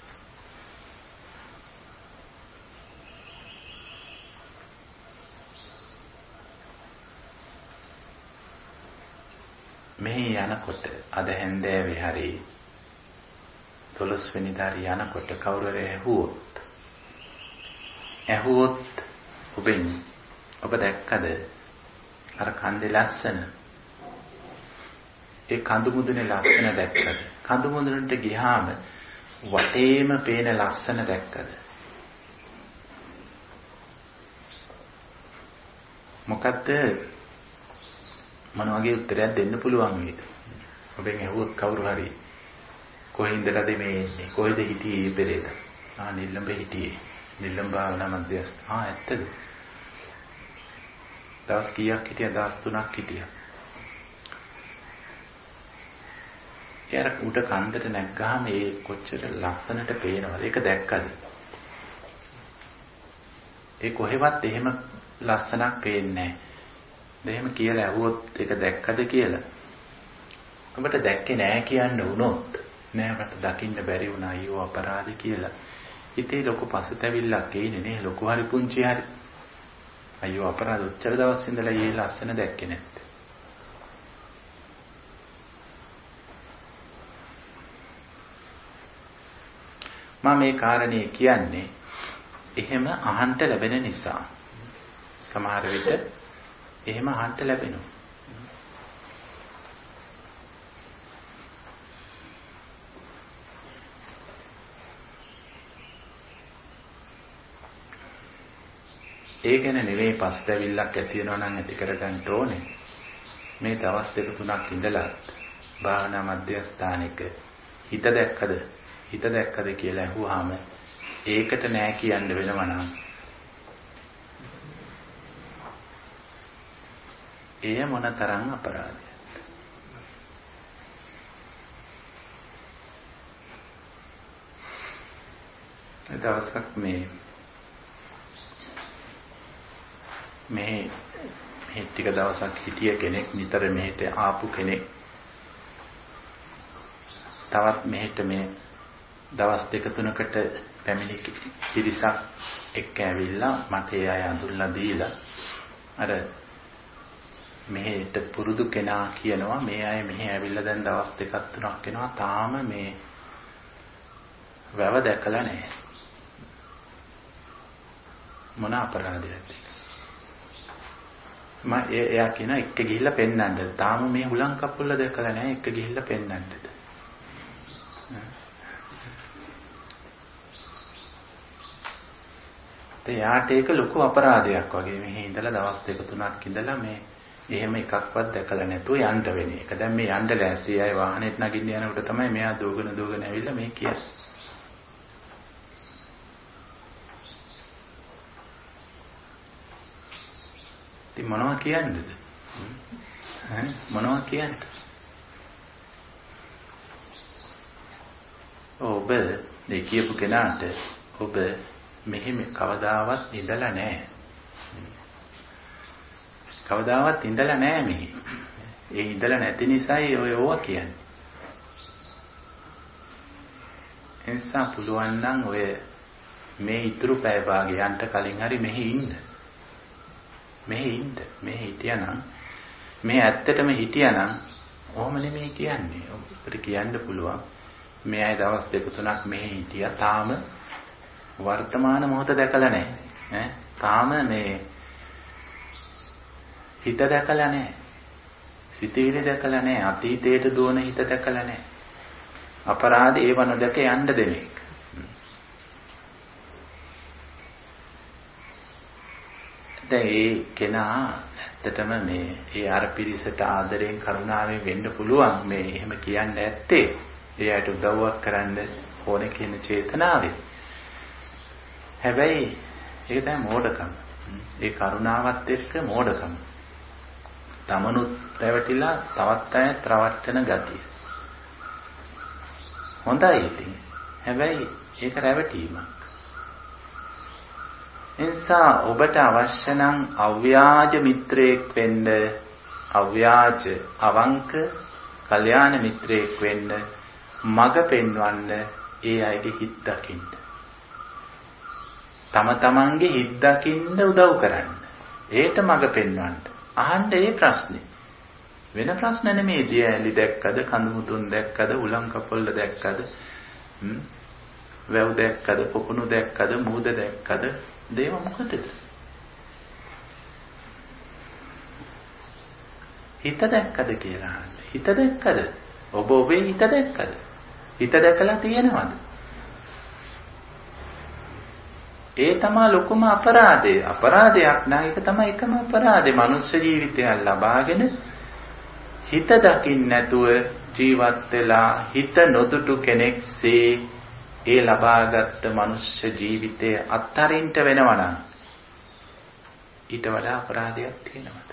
මේ යනකොට අද හැන්දෑවේ හරි දොළොස් වෙනිදා යනකොට කවුරු හරි ඇහුවොත් ඇහුවොත් ඔබෙන් ඔබ දැක්කද අර කන්දේ ලස්සන? ඒ කඳු මුදුනේ ලස්සන දැක්කද? කඳු මුදුනට ගියාම වටේම පේන ලස්සන දැක්කද? මොකද්ද මොන වගේ උත්තරයක් දෙන්න පුළුවන් වේද? ඔබෙන් ඇහුවොත් කවුරු හරි කොහෙන්දද මේ ඉන්නේ? කොහෙද හිටියේ පෙරේද? ආ නිල්ලඹ හිටියේ. නිල්ලඹ භාවනා මධ්‍යස්ථ. ආ ඇත්තද? දවස් කීයක් හිටියා? දවස් තුනක් හිටියා. යාර උඩ කන්දට නැග්ගාම ඒ කොච්චර ලස්සනට පේනවද? ඒක දැක්කද? ඒ කොහෙවත් එහෙම ලස්සනක් පේන්නේ නැහැ. දෙහෙම කියලා ඇහුවොත් ඒක දැක්කද කියලා. ඔබට දැක්කේ නැහැ කියන්න වුණොත් නෑ මට දකින්න බැරි වුණා අයියෝ අපරාධ කියලා. හිතේ ලොකු පසුතැවිල්ලක් එන්නේ නේ. ලොකු හරි පුංචි හරි. අයියෝ අපරාධ උච්චර දවස් ඉඳලා ඊ ලස්සන දැක්කේ නැත්තේ. මම මේ කාරණේ කියන්නේ එහෙම අහන්න ලැබෙන නිසා. සමහර විට එහෙම අහන්න ලැබෙනවා. ඒ ගැන නෙවෙයි පස්තැවිල්ලක් ඇති වෙනවා නම් ඇති කරගන්න ඕනේ. මේ දවස් දෙක තුනක් ඉඳලා භාවනා මධ්‍යස්ථානික හිත දැක්කද? හිත දැක්කද කියලා අහුවාම ඒකට නෑ කියන්න වෙනවා නම් එය මොනතරම් අපරාධයක්ද? දවසක් මේ මේ මේ ටික දවසක් හිටිය කෙනෙක් නිතර මෙහෙට ආපු කෙනෙක් තවත් මෙහෙට මේ දවස් දෙක තුනකට පැමිණි පිරිසක් එක්ක ඇවිල්ලා මට ඒ අය අඳුල්ලා දීලා අර මෙහෙට පුරුදු කෙනා කියනවා මේ අය මෙහෙ ඇවිල්ලා දැන් දවස් දෙකක් තුනක් වෙනවා තාම මේ වැව දැකලා නැහැ. මොන අපරාධයක්ද? මම එයා කියන එක්ක ගිහිල්ලා පෙන්නන්නද? තාම මේ හුලං කපුල්ල දැකලා නැහැ එක්ක ගිහිල්ලා පෙන්නන්නද? එයාට ඒක ලොකු අපරාධයක් වගේ මෙහි ඉඳලා දවස් දෙක තුනක් ඉඳලා මේ එහෙම එකක්වත් දැකලා නැතුව යන්න වෙන එක. දැන් මේ යන්න ලෑස්ති අය වාහනේට නගින්න යනකොට තමයි මෙයා දෝගන දෝගන ඇවිල්ලා මේ කියන්නේ. ඉතින් මොනවා කියන්නේද? ඈ මොනවා කියන්නේද? ඔබ මේ කියපු කෙනාට ඔබ මෙහෙම කවදාවත් ඉඳලා නැහැ. කවදාවත් ඉඳලා නැහැ මෙහි. ඒ ඉඳලා නැති නිසායි ඔය ඕවා කියන්නේ. එනිසා පුළුවන් නම් ඔය මේ ඉතුරු පැය භාගයන්ට කලින් හරි මෙහි ඉන්න. මෙහි ඉන්න. මෙහි හිටියානම් මේ ඇත්තටම හිටියානම් ඔහොම නෙමෙයි කියන්නේ. ඔබට කියන්න පුළුවන් මේ අය දවස් දෙක තුනක් මෙහි හිටියා තාම වර්තමාන මොහොත දැකලා නැහැ. ඈ තාම මේ හිත දැකලා නැහැ. සිතවිලි දැකලා නැහැ. අතීතයට දුවන හිත දැකලා නැහැ. අපරාධ ඒව නොදක යන්න දෙන්නේ. දැන් ඒ කෙනා ඇත්තටම මේ ඒ අර පිරිසට ආදරයෙන් කරුණාවෙන් වෙන්න පුළුවන් මේ එහෙම කියන්න ඇත්තේ. එයාට උදව්වක් කරන්න ඕනේ කියන චේතනාවෙන්. හැබැයි ඒක තමයි මෝඩකම. ඒ කරුණාවත් එක්ක මෝඩකම. තමනුත් රැවටිලා තවත් අයත් රවට්ටන ගතිය. හොඳයි ඉතින්. හැබැයි ඒක රැවටීමක්. එනිසා ඔබට අවශ්‍ය නම් අව්‍යාජ මිත්‍රයෙක් වෙන්න, අව්‍යාජ අවංක කල්යාණ මිත්‍රයෙක් වෙන්න, මඟ පෙන්වන්න, ඒ අයගේ හිත් දකින්න. තම තමන්ගේ හිත් දකින්න උදව් කරන්න. ඒට මඟ පෙන්වන්න. අහන්න ඒ ප්‍රශ්නේ. වෙන ප්‍රශ්න නෙමෙයි. දියැලි දැක්කද, කඳු මුදුන් දැක්කද, උලං කපොල්ල දැක්කද, වැව් දැක්කද, පොකුණු දැක්කද, මූද දැක්කද? දේව මොකටද? හිත දැක්කද කියලා අහන්න. හිත දැක්කද? ඔබ ඔබේ හිත දැක්කද? හිත දැකලා තියෙනවද? ඒ තමයි ලොකුම අපරාධය. අපරාධයක් නම් ඒක තමයි එකම අපරාධය. මනුෂ්‍ය ජීවිතයක් ලබාගෙන හිත දකින්න නැතුව ජීවත් වෙලා හිත නොදුටු කෙනෙක්සේ ඒ ලබාගත් මනුෂ්‍ය ජීවිතය අත්හරින්න වෙනවා නම් ඊට වඩා අපරාධයක් තියෙනවද?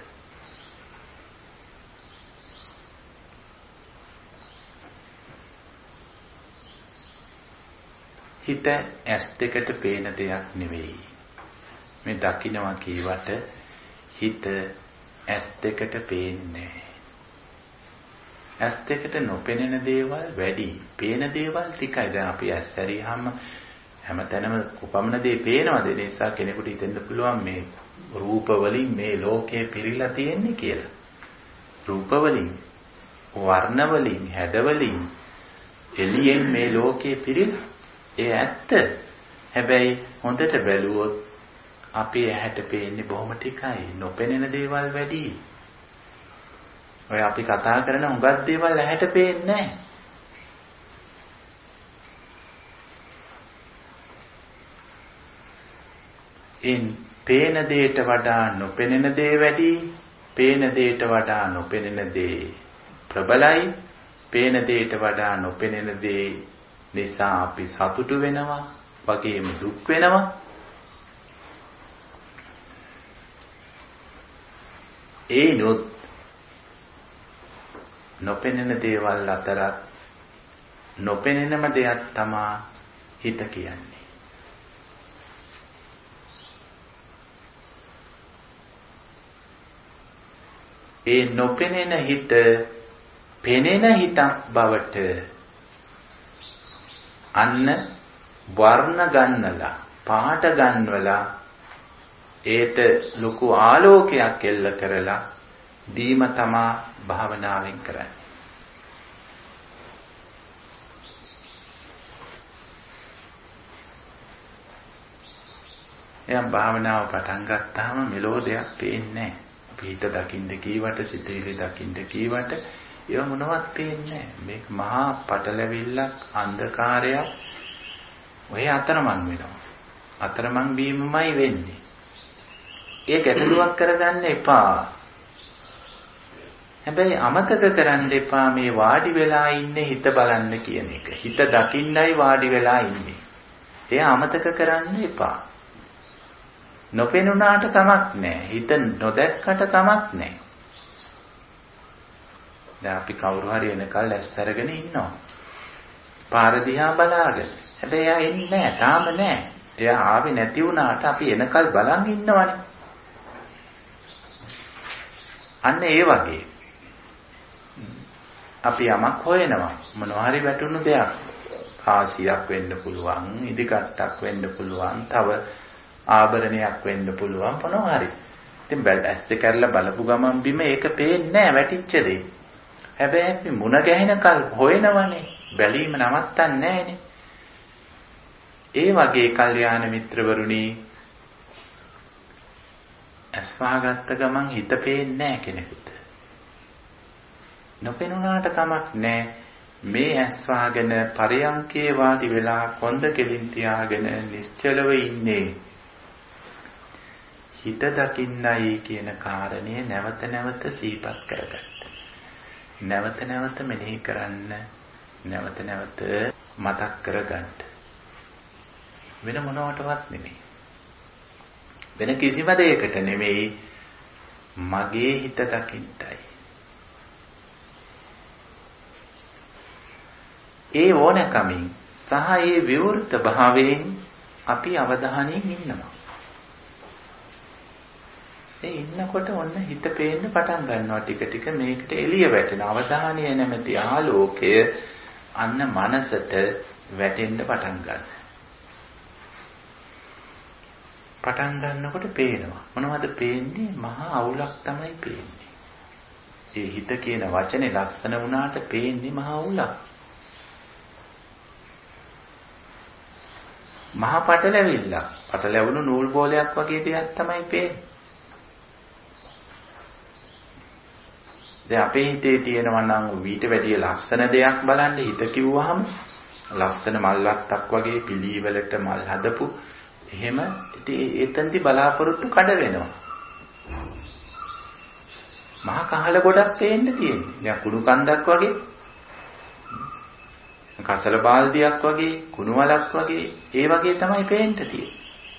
හිත ඇස් දෙකට පේන දෙයක් නෙවෙයි. මේ දකින්නවා කියවට හිත ඇස් දෙකට පේන්නේ. ඇස් දෙකට නොපෙනෙන දේවල් වැඩි. පේන දේවල් ටිකයි. දැන් අපි ඇස් ඇරියාම හැමතැනම කොපමණ දේ පේනවද? ඒ නිසා කෙනෙකුට හිතෙන්න පුළුවන් මේ රූප වලින් මේ ලෝකය පිරීලා තියෙන්නේ කියලා. රූප වලින්, වර්ණ වලින්, හැඩ වලින් එළියෙන් මේ ලෝකය පිරීලා ඒ ඇත්ත. හැබැයි හොඳට බැලුවොත් අපේ ඇහැට පේන්නේ බොහොම ටිකයි. නොපෙනෙන දේවල් වැඩි. ඔය අපි කතා කරන හුඟක් දේවල් ඇහැට පේන්නේ නැහැ. ඉන් පේන දේට වඩා නොපෙනෙන දේ වැඩි. පේන දේට වඩා නොපෙනෙන දේ ප්‍රබලයි. පේන දේට වඩා නොපෙනෙන දේ නිසා අපි සතුටු වෙනවා, වගේම දුක් වෙනවා. ඒනොත් නොපෙනෙන දේවල් අතරත් නොපෙනෙනම දෙයක් තමයි හිත කියන්නේ. ඒ නොපෙනෙන හිත පෙනෙන හිතක් බවට අන්න වර්ණ ගන්නලා පාට ගන්නවලා ඒට ලොකු ආලෝකයක් එල්ල කරලා දීම තමා භාවනාවෙන් කරන්නේ. එයා භාවනාව පටන් ගත්තාම මෙලෝ දෙයක් පේන්නේ නැහැ. අපි හිත දකින්න කීවට, සිතවිලි දකින්න කීවට ඒව මොනවත් පේන්නේ නැහැ. මේක මහා පටලැවිල්ලක්, අන්ධකාරයක්. ඔය අතරමං වෙනවා. අතරමං වීමමයි වෙන්නේ. ඒ ගැටලුවක් කරගන්න එපා. හැබැයි අමතක කරන්න එපා මේ වාඩි වෙලා ඉන්නේ හිත බලන්න කියන එක. හිත දකින්නයි වාඩි වෙලා ඉන්නේ. ඒ අමතක කරන්න එපා. නොපෙනුනාට කමක් නැහැ. හිත නොදැක්කට කමක් නැහැ. දැන් අපි කවුරු හරි එනකල් ඇස් අරගෙන ඉන්නවා. පාර දිහා බලාගෙන. හැබැයි එයා එන්නේ නැහැ. තාම නැහැ. එයා ආවේ නැති වුණාට අපි එනකල් බලන් ඉන්නවනේ. අන්න ඒ වගේ. අපි යමක් හොයනවා. මොනවා හරි වැටුණු දෙයක්. කාසියක් වෙන්න පුළුවන්, ඉදිකට්ටක් වෙන්න පුළුවන්, තව ආභරණයක් වෙන්න පුළුවන් මොනවා හරි. ඉතින් බැල ඇස් දෙක කරලා බලපු ගමන් බිම ඒක පේන්නේ නැහැ වැටිච්ච දේ. හැබැයි අපි මුණ ගැහෙනකල් හොයනවනේ. බැලීම නවත්තන්නේ නැහනේ. ඒ වගේ කල්යාණ මිත්‍රවරුනි ඇස් වහගත්ත ගමන් හිත පේන්නේ නැහැ කෙනෙකුට. නොපෙනුනාට කමක් නැහැ. මේ ඇස් වහගෙන පරයන්කේ වාඩි වෙලා කොන්ද කෙලින් තියාගෙන නිශ්චලව ඉන්නේ. හිත දකින්නයි කියන කාරණය නැවත නැවත සිහිපත් කරගන්න. නැවත නැවත මෙනෙහි කරන්න, නැවත නැවත මතක් කරගන්න. වෙන මොනවටවත් නෙමෙයි. වෙන කිසිම දෙයකට නෙමෙයි, මගේ හිත දකින්නයි. ඒ ඕනකමින් සහ ඒ විවෘත භාවයෙන් අපි අවධානයෙන් ඉන්නවා. ඒ ඉන්නකොට ඔන්න හිත පේන්න පටන් ගන්නවා ටික ටික මේකට එළිය වැටෙන අවධානය නැමැති ආලෝකය අන්න මනසට වැටෙන්න පටන් ගන්නවා. පටන් ගන්නකොට පේනවා. මොනවද පේන්නේ? මහා අවුලක් තමයි පේන්නේ. ඒ හිත කියන වචනේ ලස්සන වුණාට පේන්නේ මහා අවුලක්. මහා පටලැවිල්ල. පටලැවුණු නූල් බෝලයක් වගේ දෙයක් තමයි පේන්නේ. දැන් අපේ හිතේ තියෙනවා නම් ඊට වැඩිය ලස්සන දෙයක් බලන්න හිත කිව්වහම ලස්සන මල් වත්තක් වගේ පිළිවෙලට මල් හදපු එහෙම එතෙන්දි බලාපොරොත්තු කඩ වෙනවා. මහා කහල ගොඩක් පේන්න තියෙන්නේ. දැන් කුණු කන්දක් වගේ, කසල බාල්දියක් වගේ, කුණු වලක් වගේ, ඒ වගේ තමයි පේන්න තියෙන්නේ.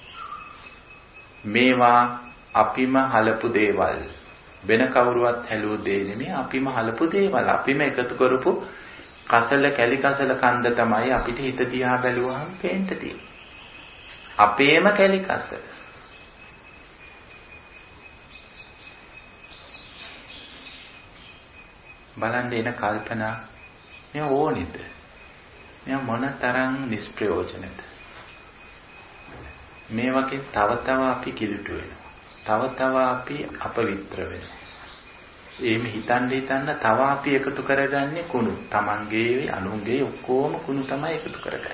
මේවා අපිම හලපු දේවල්. වෙන කවුරුවත් හැලුව දෙය නෙමෙයි, අපිම හලපු දේවල්. අපිම එකතු කරපු කසල කැලි කසල කන්ද තමයි අපිට හිත දිහා බැලුවහම පේන්න තියෙන්නේ. අපේම කැලි කසල. බලන්න එන කල්පනා මේ ඕනිද? මේ මොන තරම් නිෂ්ප්‍රයෝජනද? මේ වගේ තව තව අපි කිලුට වෙනවා. තව තව අපි අපවිත්‍ර වෙනවා. එහෙම හිතන්න හිතන්න තව අපි එකතු කරගන්නේ කුණු. Tamange අනුන්ගේ ඔක්කොම කුණු තමයි එකතු කරගන්නේ.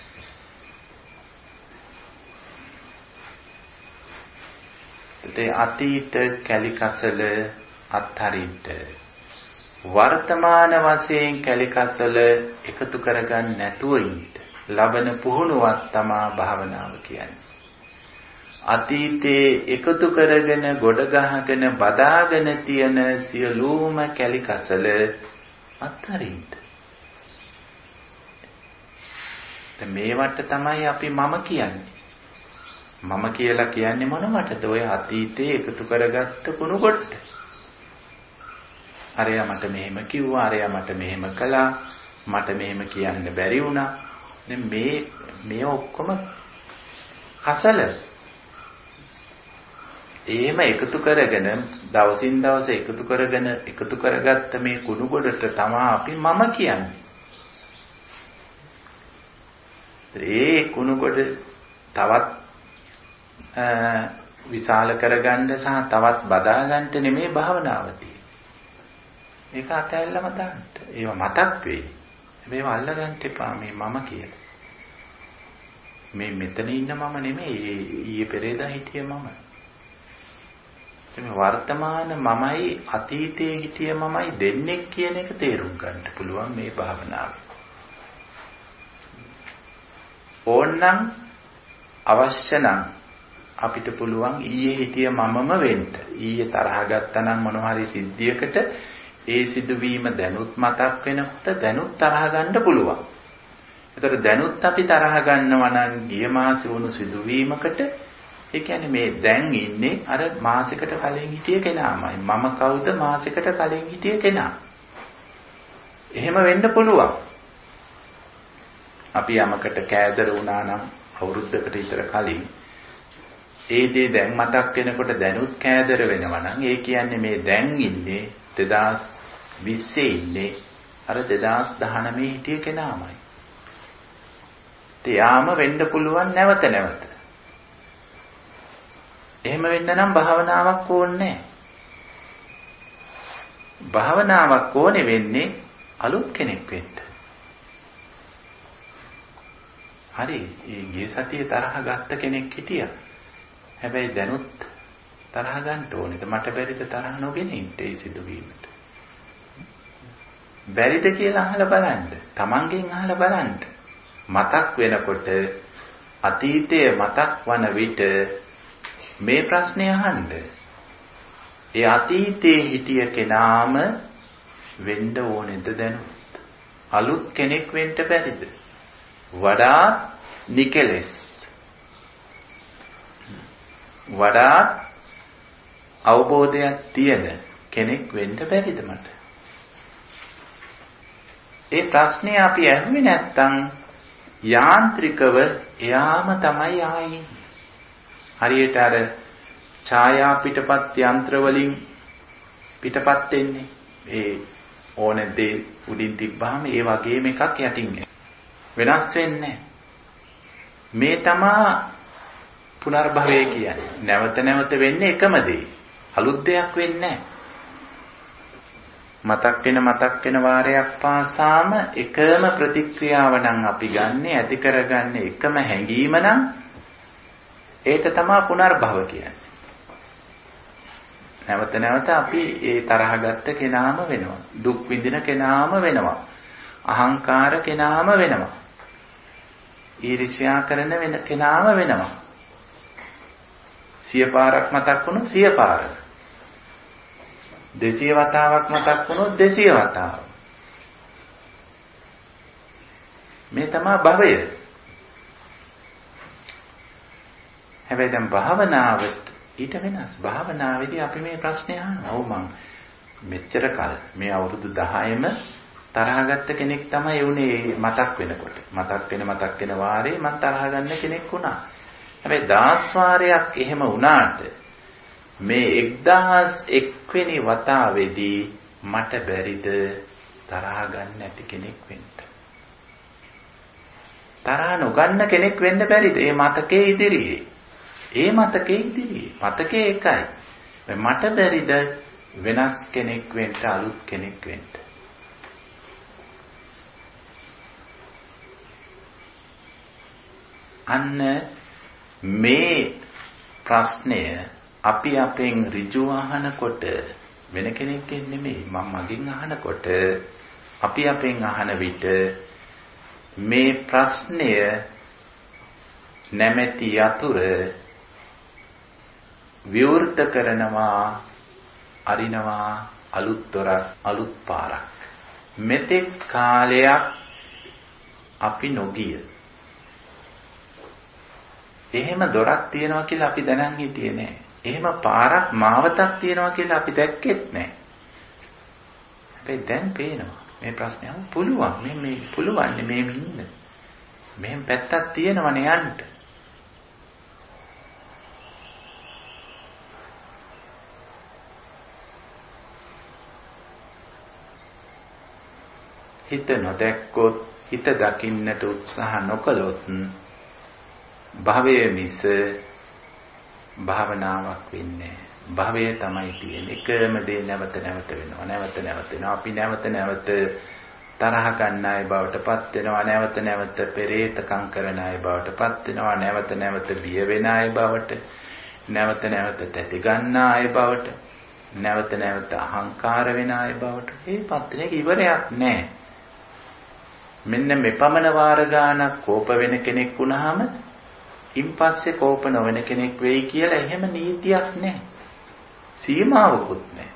ඒ අතීත කැලිකසල අත්හරින්න වර්තමාන වශයෙන් කැලිකසල එකතු කරගන්න නැතුව ඉන්න ලබන පුහුණුවක් තමා භාවනාව කියන්නේ. අතීතේ එකතු කරගෙන ගොඩ ගහගෙන බදාගෙන තියෙන සියලුම කැලිකසල අත්හරින්න. මේවට තමයි අපි මම කියන්නේ. මම කියලා කියන්නේ මොනවටද? ඔය අතීතේ එකතු කරගත්ත කුණු කොට. අරයා මට මෙහෙම කිව්වා, අරයා මට මෙහෙම කළා, මට මෙහෙම කියන්න බැරි වුණා. දැන් මේ මේ ඔක්කොම කසල. එහෙම එකතු කරගෙන දවසින් දවස එකතු කරගෙන එකතු කරගත්ත මේ කුණු ගොඩට තමයි අපි මම කියන්නේ. ඒ කුණු ගොඩ තවත් විශාල කරගන්න සහ තවත් බදා ගන්නට නෙමෙයි භාවනාව තියෙන්නේ. ඒක අතැල්ලම දාන්න. ඒව මතක් වෙයි. මේව අල්ල ගන්න එපා මේ මම කියලා. මේ මෙතන ඉන්න මම නෙමෙයි ඊයේ පෙරේදා හිටිය මම. මේ වර්තමාන මමයි අතීතයේ හිටිය මමයි දෙන්නේ කියන එක තේරුම් ගන්න පුළුවන් මේ භාවනාවේ. ඕනනම් අවශ්‍ය නම් අපිට පුළුවන් ඊයේ හිටිය මමම වෙන්න. ඊයේ තරහ ගත්තා නම් මොන හරි සිද්ධියකට ඒ සිදුවීම දැනුත් මතක් වෙනකොට දැනුත් තරහ ගන්න පුළුවන්. ඒතර දැනුත් අපි තරහ ගන්නවා නම් ගිය මාසෙ වුණු සිදුවීමකට ඒ කියන්නේ මේ දැන් ඉන්නේ අර මාසෙකට කලින් හිටිය කෙනාමයි. මම කවුද මාසෙකට කලින් හිටිය කෙනා. එහෙම වෙන්න පුළුවන්. අපි යමකට කෑදර වුණා නම් අවුරුද්දකට විතර කලින් ඒ දේ දැන් මතක් වෙනකොට දැනුත් කෑදර වෙනවා නම් ඒ කියන්නේ මේ දැන් ඉන්නේ දෙදාස් විස්සේ ඉන්නේ අර දෙදාස් දහනවය හිටිය කෙනාමයි. තියාම වෙන්න පුළුවන් නැවත නැවත. එහෙම වෙන්න නම් භාවනාවක් ඕනේ නැහැ. භාවනාවක් ඕනේ වෙන්නේ අලුත් කෙනෙක් වෙන්න. හරි, ඒ ගිය සතියේ තරහ ගත්ත කෙනෙක් හිටියා. හැබැයි දැනුත් තරහ ගන්න ඕනේද? මට බැරිද තරහ නොගෙන ඉන්න ඒ සිදුවීමට? බැරිද කියලා අහලා බලන්න. Tamangen අහලා බලන්න. මතක් වෙනකොට අතීතයේ මතක් වන විට මේ ප්‍රශ්නේ අහන්න. ඒ අතීතයේ හිටිය කෙනාම වෙන්න ඕනේද දැනුත්? අලුත් කෙනෙක් වෙන්න බැරිද? වඩා නිකලස් වඩා අවබෝධයක් තියෙන කෙනෙක් වෙන්න බැරිද මට? ඒ ප්‍රශ්නේ අපි අහුවේ නැත්තම් යාන්ත්‍රිකව එයාම තමයි ආයේ. හරියට අර ඡායා පිටපත් යන්ත්‍ර වලින් පිටපත් එන්නේ. ඒ ඕනේ දේ උඩින් තිබ්බහම ඒ වගේම එකක් යටින් වෙනස් වෙන්නේ. මේ තමා පුනර්භවය කියන්නේ. නැවත නැවත වෙන්නේ එකම දේ. අලුත් දෙයක් වෙන්නේ නැහැ. මතක් වෙන මතක් වෙන වාරයක් පාසාම එකම ප්‍රතික්‍රියාව නම් අපි ගන්නෙ ඇති කරගන්නේ එකම හැඟීම නම් ඒක තමයි පුනර්භව කියන්නේ. නැවත නැවත අපි ඒ තරහ ගත්ත කෙනාම වෙනවා. දුක් විඳින කෙනාම වෙනවා. අහංකාර කෙනාම වෙනවා. ඊර්ෂ්‍යා කරන වෙන කෙනාම වෙනවා. සිය පාරක් මතක් වුණොත් සිය පාරක්. දෙසිය වතාවක් මතක් වුණොත් දෙසිය වතාවක්. මේ තමයි භවය. හැබැයි දැන් භාවනාවට ඊට වෙනස්. භාවනාවේදී අපි මේ ප්‍රශ්නේ අහනවා. ඔව් මං මෙච්චර කල් මේ අවුරුදු දහයම තරහ ගත්ත කෙනෙක් තමයි උනේ මතක් වෙනකොට. මතක් වෙන මතක් වෙන වාරේ මං තරහ ගන්න කෙනෙක් වුණා. හැබැයි දහස් වාරයක් එහෙම වුණාට මේ එක්දහස් එක් වෙනි වතාවේදී මට බැරිද තරහ ගන්න නැති කෙනෙක් වෙන්න? තරහ නොගන්න කෙනෙක් වෙන්න බැරිද? ඒ මතකයේ ඉදිරියේ. ඒ මතකයේ ඉදිරියේ. මතකයේ එකයි. මට බැරිද වෙනස් කෙනෙක් වෙන්න, අලුත් කෙනෙක් වෙන්න? අන්න මේ ප්‍රශ්නය අපි අපෙන් ඍජු අහනකොට වෙන කෙනෙක්ගෙන් නෙමෙයි මම මගෙන් අහනකොට අපි අපෙන් අහන විට මේ ප්‍රශ්නය නැමැති යතුර විවෘත කරනවා අරිනවා අලුත් දොරක් අලුත් පාරක්. මෙතෙක් කාලයක් අපි නොගිය එහෙම දොරක් තියනවා කියලා අපි දැනන් හිටියේ නෑ. එහෙම පාරක් මාවතක් තියනවා කියලා අපි දැක්කෙත් නෑ. හැබැයි දැන් පේනවා මේ ප්‍රශ්නේ අහන්න පුළුවන්. මේ මේ පුළුවන් මේ ඉන්න. මෙහෙම පැත්තක් තියෙනවනේ යන්න. හිත නොදැක්කොත් හිත දකින්නට උත්සාහ නොකළොත් භවයේ මිස භාවනාවක් වෙන්නේ භවය තමයි තියෙන්නේ. එකම දේ නැවත නැවත වෙනවා. නැවත නැවත වෙනවා. අපි නැවත නැවත තරහ ගන්න අය බවට පත් වෙනවා. නැවත නැවත පෙරේතකම් කරන අය බවට පත් වෙනවා. නැවත නැවත බිය වෙන අය බවට, නැවත නැවත තැති ගන්න අය බවට, නැවත නැවත අහංකාර වෙන අය බවට. මේ පත්‍රයක ඉවරයක් නැහැ. මෙන්න මෙපමණ වාර ගානක් කෝප වෙන කෙනෙක් වුණාම ඉන්පස්සේ කෝප නොවන කෙනෙක් වෙයි කියලා එහෙම නීතියක් නැහැ. සීමාවකුත් නැහැ.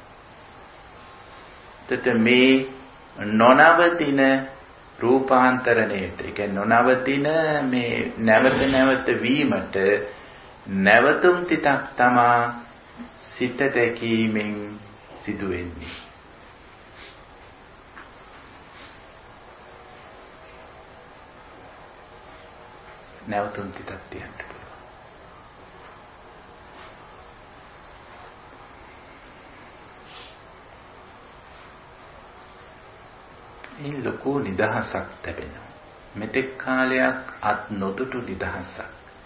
තත මේ නොනවතින රූපාන්තරණයට, ඒ කියන්නේ නොනවතින මේ නැවත නැවත වීමට නැවතුම් තිතක් තමා සිත දැකීමෙන් සිදු වෙන්නේ. නැවතුම් තිතක් තියන්න පුළුවන්. මේ ලොකු නිදහසක් ලැබෙනවා. මෙතෙක් කාලයක් අත් නොදුටු නිදහසක්.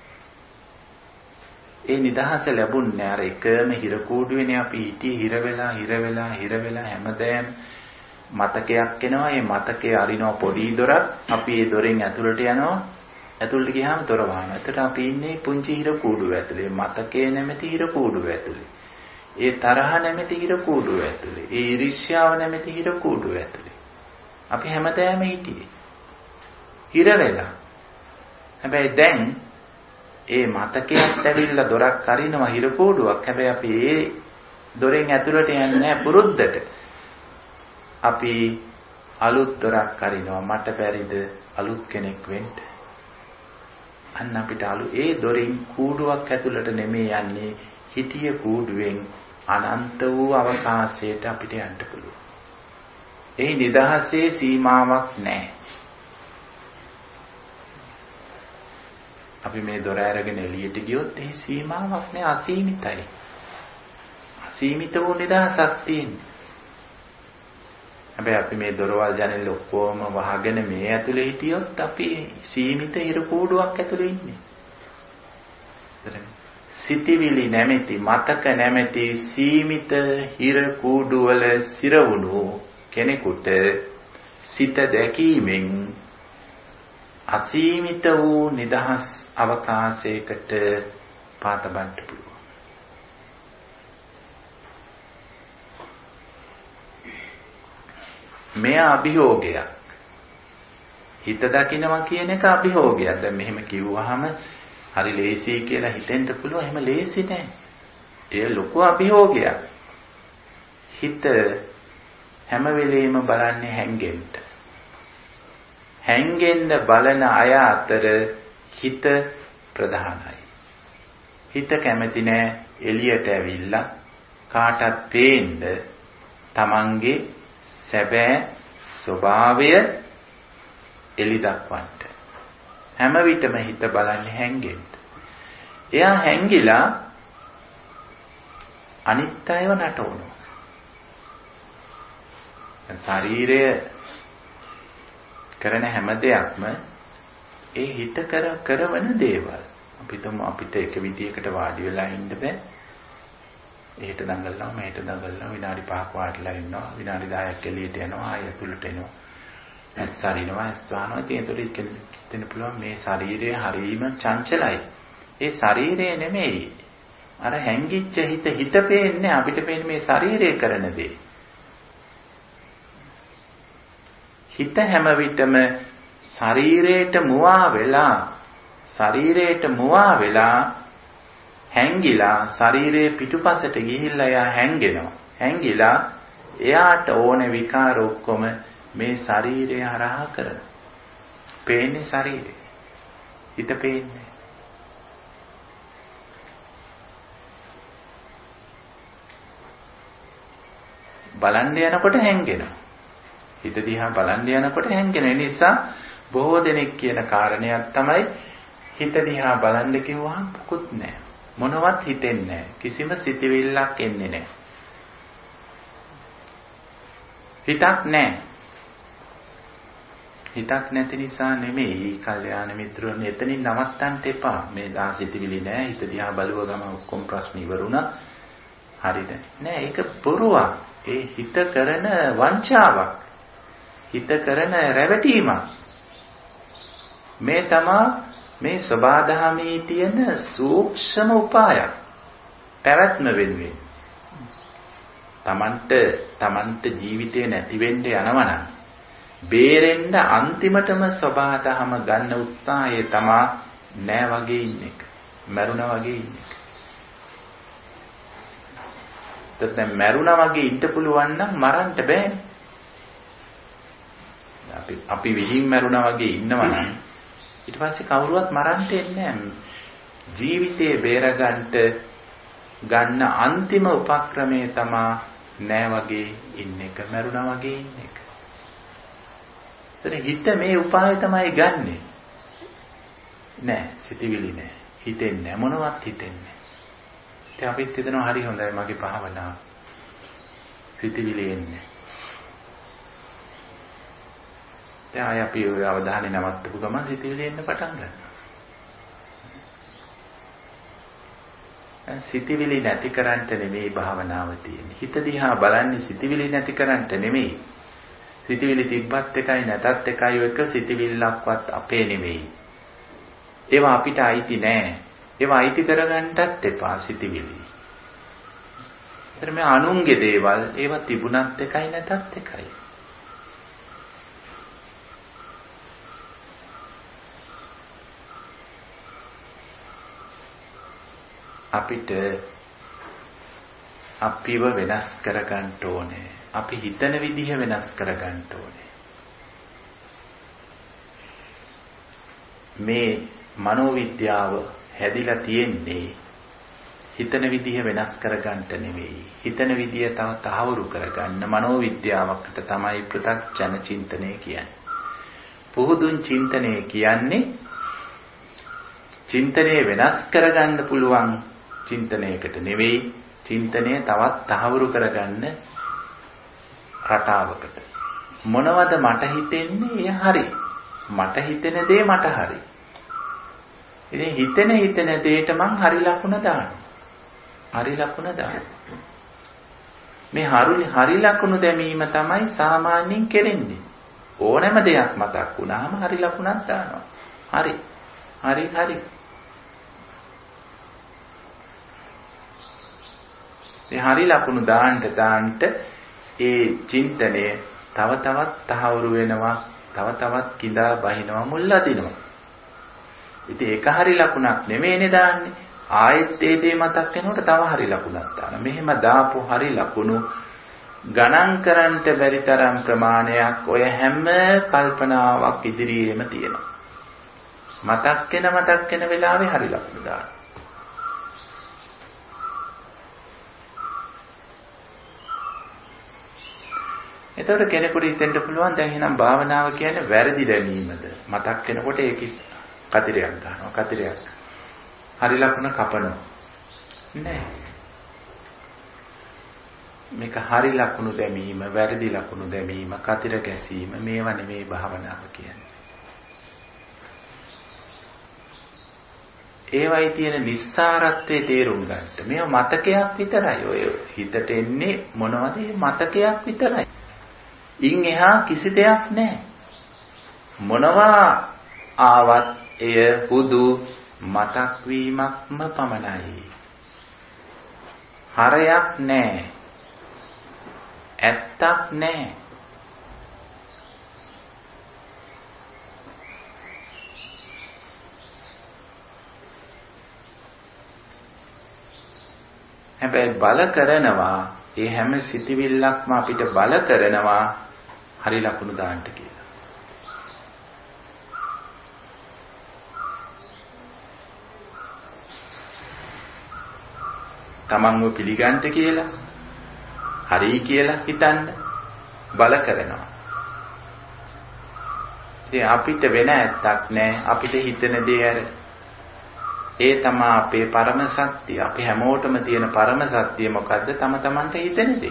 ඒ නිදහස ලැබුණේ අර එකම හිර කූඩුවේනේ අපි හිටියේ. හිර වෙලා හිර වෙලා හිර වෙලා හැමදේම මතකයක් එනවා. මේ මතකේ අරිනවා පොඩි දොරක්. අපි ඒ දොරෙන් ඇතුළට යනවා. ඇතුළට ගියාම දොර වහනවා. එතකොට අපි ඉන්නේ පුංචි හිර කූඩුව ඇතුලේ. මතකේ නැමැති හිර කූඩුව ඇතුලේ. ඒ තරහ නැමැති හිර කූඩුව ඇතුලේ. ඒ ඊර්ෂ්‍යාව නැමැති හිර කූඩුව ඇතුලේ. අපි හැමදේම හිටියේ. හිර වෙලා. හැබැයි දැන් ඒ මතකයක් ඇවිල්ලා දොරක් අරිනවා හිර කූඩුවක්. හැබැයි අපි ඒ දොරෙන් ඇතුළට යන්නේ නැහැ පුරුද්දට. අපි අලුත් දොරක් අරිනවා. මට බැරිද අලුත් කෙනෙක් වෙන්න? අන්න අපිට අලු ඒ දොරින් කූඩුවක් ඇතුළට නෙමෙයි යන්නේ. හිටිය කූඩුවෙන් අනන්ත වූ අවකාශයට අපිට යන්න පුළුවන්. ඒ නිදහසේ සීමාවක් නැහැ. අපි මේ දොර අරගෙන එළියට ගියොත් ඒ සීමාවක් නැහැ. අසීමිතයි. අසීමිත වූ නිදහසක් තියෙනවා. හැබැයි අපි මේ දොරවල් ජනෙල් ඔක්කොම වහගෙන මේ ඇතුලේ හිටියොත් අපි සීමිත හිර කූඩුවක් ඇතුලේ ඉන්නේ. සිටිවිලි නැමැති මතක නැමැති සීමිත හිර කූඩුවල සිරවුණු කෙනෙකුට සිත දැකීමෙන් අසීමිත වූ නිදහස් අවකාශයකට පාතබන්න පුළුවන්. මෙය අභියෝගයක්. හිත දකින්නවා කියන එක අභියෝගයක්. දැන් මෙහෙම කිව්වහම හරි ලේසි කියලා හිතෙන්න පුළුවන්. එහෙම ලේසි නෑ. ඒ ලොකු අභියෝගයක්. හිත හැම වෙලෙම බලන්නේ හැංගෙන්න. හැංගෙන්න බලන අය අතර හිත ප්‍රධානයි. හිත කැමති නෑ එළියට ඇවිල්ලා කාටත් පේන්න තමන්ගේ සැබෑ ස්වභාවය එලි දක්වන්න. හැම විටම හිත බලන්නේ හැංගෙන්න. එයා හැංගිලා අනිත් අයව නටවනවා. ශරීරය කරන හැම දෙයක්ම ඒ හිත කර කරවන දේවල්. අපිටම අපිට එක විදියකට වාඩි වෙලා ඉන්න බෑ. එහෙට දඟලනවා මෙහෙට දඟලනවා විනාඩි පහක් වාඩිලා ඉන්නවා විනාඩි දහයක් එළියට යනවා ආයෙ ඇතුළට එනවා ඇස් අරිනවා ඇස් වහනවා ඉතින් ඒතකොට හිතෙන්න පුළුවන් මේ ශරීරය හරීම චංචලයි. ඒ ශරීරය නෙමෙයි අර හැංගිච්ච හිත හිත පේන්නේ අපිට පේන්නේ මේ ශරීරය කරන දේ. හිත හැම විටම ශරීරයට මුවා වෙලා ශරීරයට මුවා වෙලා හැංගිලා ශරීරයේ පිටුපසට ගිහිල්ලා එයා හැංගෙනවා. හැංගිලා එයාට ඕන විකාර ඔක්කොම මේ ශරීරය හරහා කරන. පේන්නේ ශරීරය. හිත පේන්නේ. බලන්න යනකොට හැංගෙනවා. හිත දිහා බලන්න යනකොට හැංගෙන නිසා බොහෝ දෙනෙක් කියන කාරණයක් තමයි හිත දිහා බලන්න කිව්වහම පුකුත් නැහැ. මොනවත් හිතෙන්නේ නැහැ. කිසිම සිතවිල්ලක් එන්නේ නැහැ. හිතක් නැහැ. හිතක් නැති නිසා නෙමෙයි කල්යාණ මිත්‍රයන් එතනින් නවත්තන්න එපා. මේ දාසිතවිලි නෑ. හිත දිහා බලුව ගම ඔක්කොම ප්‍රශ්න ඉවරුණා. හරිද? නෑ ඒක බොරුවක්. ඒ හිත කරන වංචාවක්. හිත කරන රැවටීමක්. මේ තමා මේ සබාධමී තියෙන සූක්ෂම උපායක්. පැවැත්ම වෙනුවෙන්. තමන්ට තමන්ට ජීවිතේ නැති වෙන්න යනවනම් බේරෙන්න අන්තිමටම සබාධම ගන්න උත්සාහය තමා නෑ වගේ ඉන්න එක. මරුණා වගේ ඉන්න එක. දැන් මරුණා වගේ ඉන්න පුළුවන් නම් මරන්න බෑනේ. අපි අපි විහිං මරුණා වගේ ඉන්නවා නම් ඊට පස්සේ කවුරුවත් මරන්න එන්නේ නැහැ. ජීවිතේ බේරගන්න ගන්න අන්තිම උපක්‍රමය තමා නෑ වගේ ඉන්න එක, මරුණා වගේ ඉන්න එක. ඒතර හිත මේ උපාය තමයි ගන්නෙ. නෑ, සිතවිලි නෑ. හිතෙන්නේ මොනවත් හිතෙන්නේ. ඉතින් අපිත් හිතනවා හරි හොඳයි මගේ භාවනාව. සිතවිලි එන්නේ. දැන් අපි ඔය අවධානය නවත්තපු ගමන් සිතවිලි එන්න පටන් ගන්නවා. සිතවිලි නැති කරන්ට නෙමෙයි භාවනාව තියෙන්නේ. හිත දිහා බලන්නේ සිතවිලි නැති කරන්ට නෙමෙයි. සිතවිලි තිබ්බත් එකයි නැතත් එකයි එක සිතවිල්ලක්වත් අපේ නෙමෙයි. ඒවා අපිට අයිති නෑ. ඒවා අයිති කරගන්නටත් එපා සිතවිලි. ඒතර මේ අනුන්ගේ දේවල් ඒවා තිබුණත් එකයි නැතත් එකයි. අපිට අපිව වෙනස් කරගන්න ඕනේ. අපි හිතන විදිහ වෙනස් කරගන්න ඕනේ. මේ මනෝවිද්‍යාව හැදිලා තියෙන්නේ හිතන විදිහ වෙනස් කරගන්න නෙවෙයි. හිතන විදිහ තව තහවුරු කරගන්න මනෝවිද්‍යාවකට තමයි පෘථග්ජන චින්තනය කියන්නේ. පුහුදුන් චින්තනය කියන්නේ චින්තනය වෙනස් කරගන්න පුළුවන් චින්තනයකට නෙවෙයි, චින්තනය තවත් තහවුරු කරගන්න රටාවකට. මොනවද මට හිතෙන්නේ? ඒ හරි. මට හිතෙන දේ මට හරි. ඉතින් හිතෙන හිතෙන දේට මං හරි ලකුණ දානවා. හරි ලකුණ දානවා. මේ හරි හරි ලකුණු දැමීම තමයි සාමාන්‍යයෙන් කෙරෙන්නේ. ඕනෑම දෙයක් මතක් වුණාම හරි ලකුණක් දානවා. හරි. හරි හරි. මේ හරි ලකුණු දාන්න දාන්න ඒ චින්තනය තව තවත් තහවුරු වෙනවා, තව තවත් කිඳා බහිනවා, මුල් අදිනවා. ඉතින් ඒක හරි ලකුණක් නෙමෙයිනේ දාන්නේ. ආයෙත් ඒ දේ මතක් වෙනකොට තව හරි ලකුණක් දානවා. මෙහෙම දාපු හරි ලකුණු ගණන් කරන්නට බැරි තරම් ප්‍රමාණයක් ඔය හැම කල්පනාවක් ඉදිරියේම තියෙනවා. මතක් වෙන මතක් වෙන වෙලාවේ හරි ලකුණු දානවා. එතකොට කෙනෙකුට හිතෙන්න පුළුවන් දැන් එහෙනම් භාවනාව කියන්නේ වැරදි දැනීමද? මතක් වෙනකොට ඒක කතිරයක් ගන්නවා, කතිරයක්. හරි ලකුණ කපනවා. නෑ. මේක හරි ලකුණු දැමීම, වැරදි ලකුණු දැමීම, කතිර ගැසීම මේවා නෙමෙයි භාවනාව කියන්නේ. ඒවයි තියෙන නිස්සාරත්වයේ තේරුම් ගන්නට. මේවා මතකයක් විතරයි. ඔය හිතට එන්නේ මොනවද? මතකයක් විතරයි. ඉන් එහා කිසි දෙයක් නැහැ. මොනවා ආවත් එය හුදු මතක් වීමක්ම පමණයි. හරයක් නැහැ. ඇත්තක් නැහැ. හැබැයි බල කරනවා, ඒ හැම සිතිවිල්ලක්ම අපිට බල කරනවා හරි ලකුණු දාන්න කියලා. තමන්ව පිළිගන්න කියලා, හරි කියලා හිතන්න බල කරනවා. ඉතින් අපිට වෙන ඇත්තක් නැහැ. අපිට හිතන දේ අර ඒ තමයි අපේ පරම සත්‍ය. අපි හැමෝටම තියෙන පරම සත්‍ය මොකද්ද? තම තමන්ට හිතෙන දේ.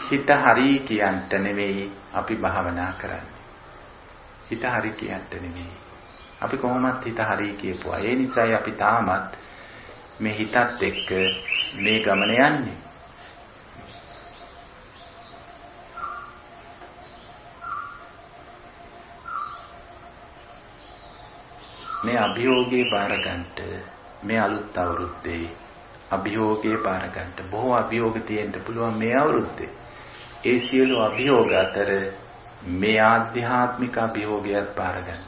හිත හරි කියන්ට නෙවෙයි අපි භාවනා කරන්නේ. හිත හරි කියන්ට නෙවෙයි. අපි කොහොමත් හිත හරි කියපුවා. ඒ නිසායි අපි තාමත් මේ හිතත් එක්ක මේ ගමන යන්නේ. මේ අභියෝගේ බාරගන්නට මේ අලුත් අවුරුද්දේ අභියෝගේ බාරගන්නට බොහෝ අභියෝග තියෙන්න පුළුවන් මේ අවුරුද්දේ. ඒ සියලු අභියෝග අතර මේ ආධ්‍යාත්මික අභියෝගයත් බාරගන්න.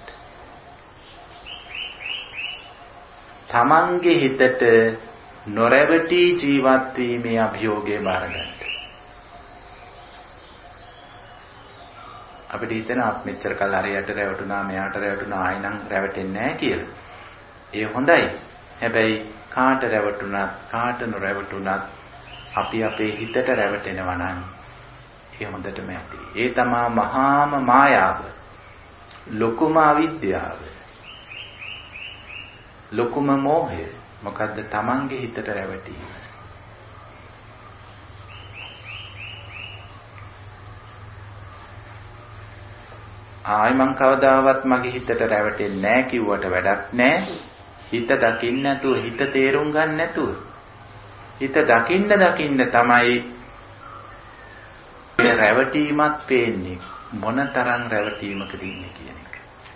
තමන්ගේ හිතට නොරැවටි ජීවත් වීමේ අභියෝගය බාරගන්න. අපිට හිතෙනවා අපි මෙච්චර කල් හරියට රැවටුණා මෙයාට රැවටුණා ආයි නම් රැවටෙන්නේ නැහැ කියලා. ඒ හොඳයි. හැබැයි කාට රැවටුණත් කාට නොරැවටුණත් අපි අපේ හිතට රැවටෙනවා නම් ඒ හොඳටම ඇති. ඒ තමා මහාම මායාව. ලොකුම අවිද්‍යාව. ලොකුම මෝහය. මොකද්ද? තමන්ගේ හිතට රැවටීම. ආයි මං කවදාවත් මගේ හිතට රැවටෙන්නේ නැහැ කිව්වට වැඩක් නැහැ. හිත දකින්න නැතුව හිත තේරුම් ගන්න නැතුව හිත දකින්න දකින්න තමයි මේ රැවටීමක් පේන්නේ. මොනතරම් රැවටීමකද ඉන්නේ කියන එක.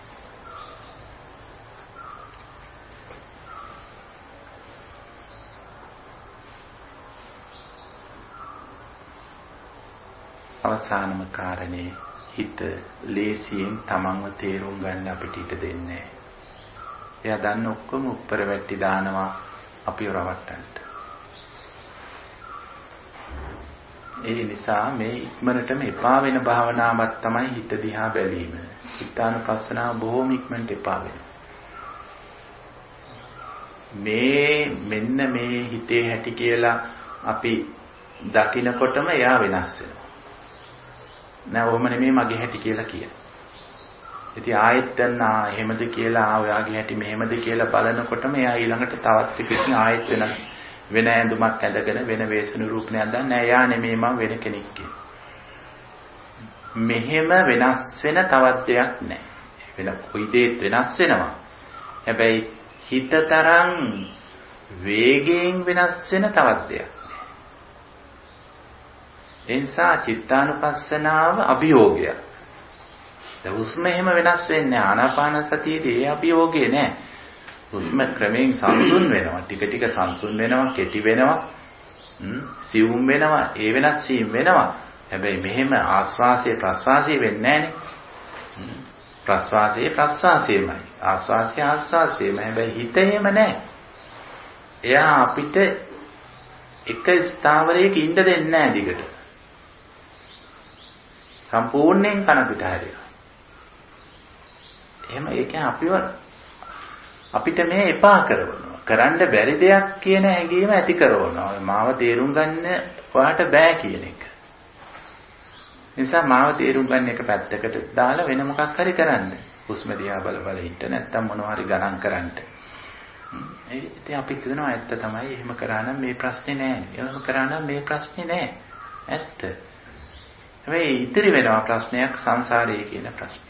අවසානම කාරණේ හිත ලේසියෙන් තමන්ව තේරුම් ගන්න අපිට ඉඩ දෙන්නේ නැහැ. එයා දන්න ඔක්කොම උඩර වැටි දානවා අපිව රවට්ටන්න. ඒ නිසා මේ ඉක්මනටම එපා වෙන භාවනාවක් තමයි හිත දිහා බැලීම. චිත්තානුපස්සනාව බොහොම ඉක්මනට එපා වෙනවා. මේ මෙන්න මේ හිතේ හැටි කියලා අපි දකිනකොටම එයා වෙනස් වෙනවා. නෑ ඔහොම නෙමෙයි මගේ හැටි කියලා කියන. ඉතින් ආයෙත් දැන් ආ එහෙමද කියලා ආ ඔයාගේ හැටි මෙහෙමද කියලා බලනකොටම එයා ඊළඟට තවත් එකකින් ආයෙත් වෙන වෙන ඇඳුමක් ඇඳගෙන වෙන වේශ නිරූපණයක් දාන්න නෑ යා නෙමෙයි මම වෙන කෙනෙක් කියලා. මෙහෙම වෙනස් වෙන තවත් දෙයක් නෑ. වෙන කොයි දෙයක් වෙනස් වෙනවා. හැබැයි හිතතරම් වේගයෙන් වෙනස් වෙන තවත් දෙයක්. එනිසා චිත්තානුපස්සනාව අභියෝගය. දැන් හුස්ම එහෙම වෙනස් වෙන්නේ ආනාපාන සතියේදී ඒ අභියෝගේ නෑ. හුස්ම ක්‍රමයෙන් සංසුන් වෙනවා, ටික ටික සංසුන් වෙනවා, කෙටි වෙනවා, සිවුම් වෙනවා, ඒ වෙනස් වීම වෙනවා. හැබැයි මෙහෙම ආස්වාසයේ ප්‍රස්වාසයේ වෙන්නේ නෑනේ. ප්‍රස්වාසයේ ප්‍රස්වාසයේමයි, ආස්වාසයේ ආස්වාසයේමයි. හැබැයි හිත එහෙම නෑ. එයා අපිට එක ස්ථාවරයක ඉන්න දෙන්නේ නෑ දිගට. සම්පූර්ණයෙන් කන පිට හැරෙනවා. එහෙම ඒ කියන්නේ අපිව අපිට මේ එපා කරනවා. කරන්න බැරි දෙයක් කියන හැඟීම ඇති කරනවා. මාව තේරුම් ගන්න ඔයාට බෑ කියන එක. නිසා මාව තේරුම් ගන්න එක පැත්තකට දාලා වෙන මොකක් හරි කරන්න. හුස්ම දිහා බල බල හිට නැත්තම් මොනවා හරි ගණන් කරන්න. ඒ ඉතින් අපි හිතනවා ඇත්ත තමයි. එහෙම කරා නම් මේ ප්‍රශ්නේ නෑ. එහෙම කරා නම් මේ ප්‍රශ්නේ නෑ. ඇත්ත. හැබැයි ඉතිරි වෙනවා ප්‍රශ්නයක් සංසාරයේ කියන ප්‍රශ්නේ.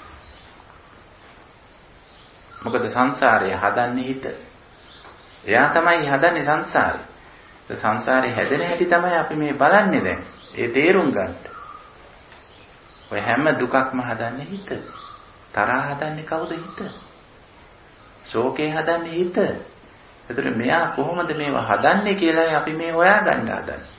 මොකද සංසාරය හදන්නේ හිත. එයා තමයි හදන්නේ සංසාරය. ඒ සංසාරේ හැදෙන හැටි තමයි අපි මේ බලන්නේ දැන්. ඒ තේරුම් ගන්න. ඔය හැම දුකක්ම හදන්නේ හිත. තරහ හදන්නේ කවුද? හිත. ශෝකේ හදන්නේ හිත. ඒතර මෙයා කොහොමද මේවා හදන්නේ කියලා අපි මේ හොයාගන්න හදන්නේ.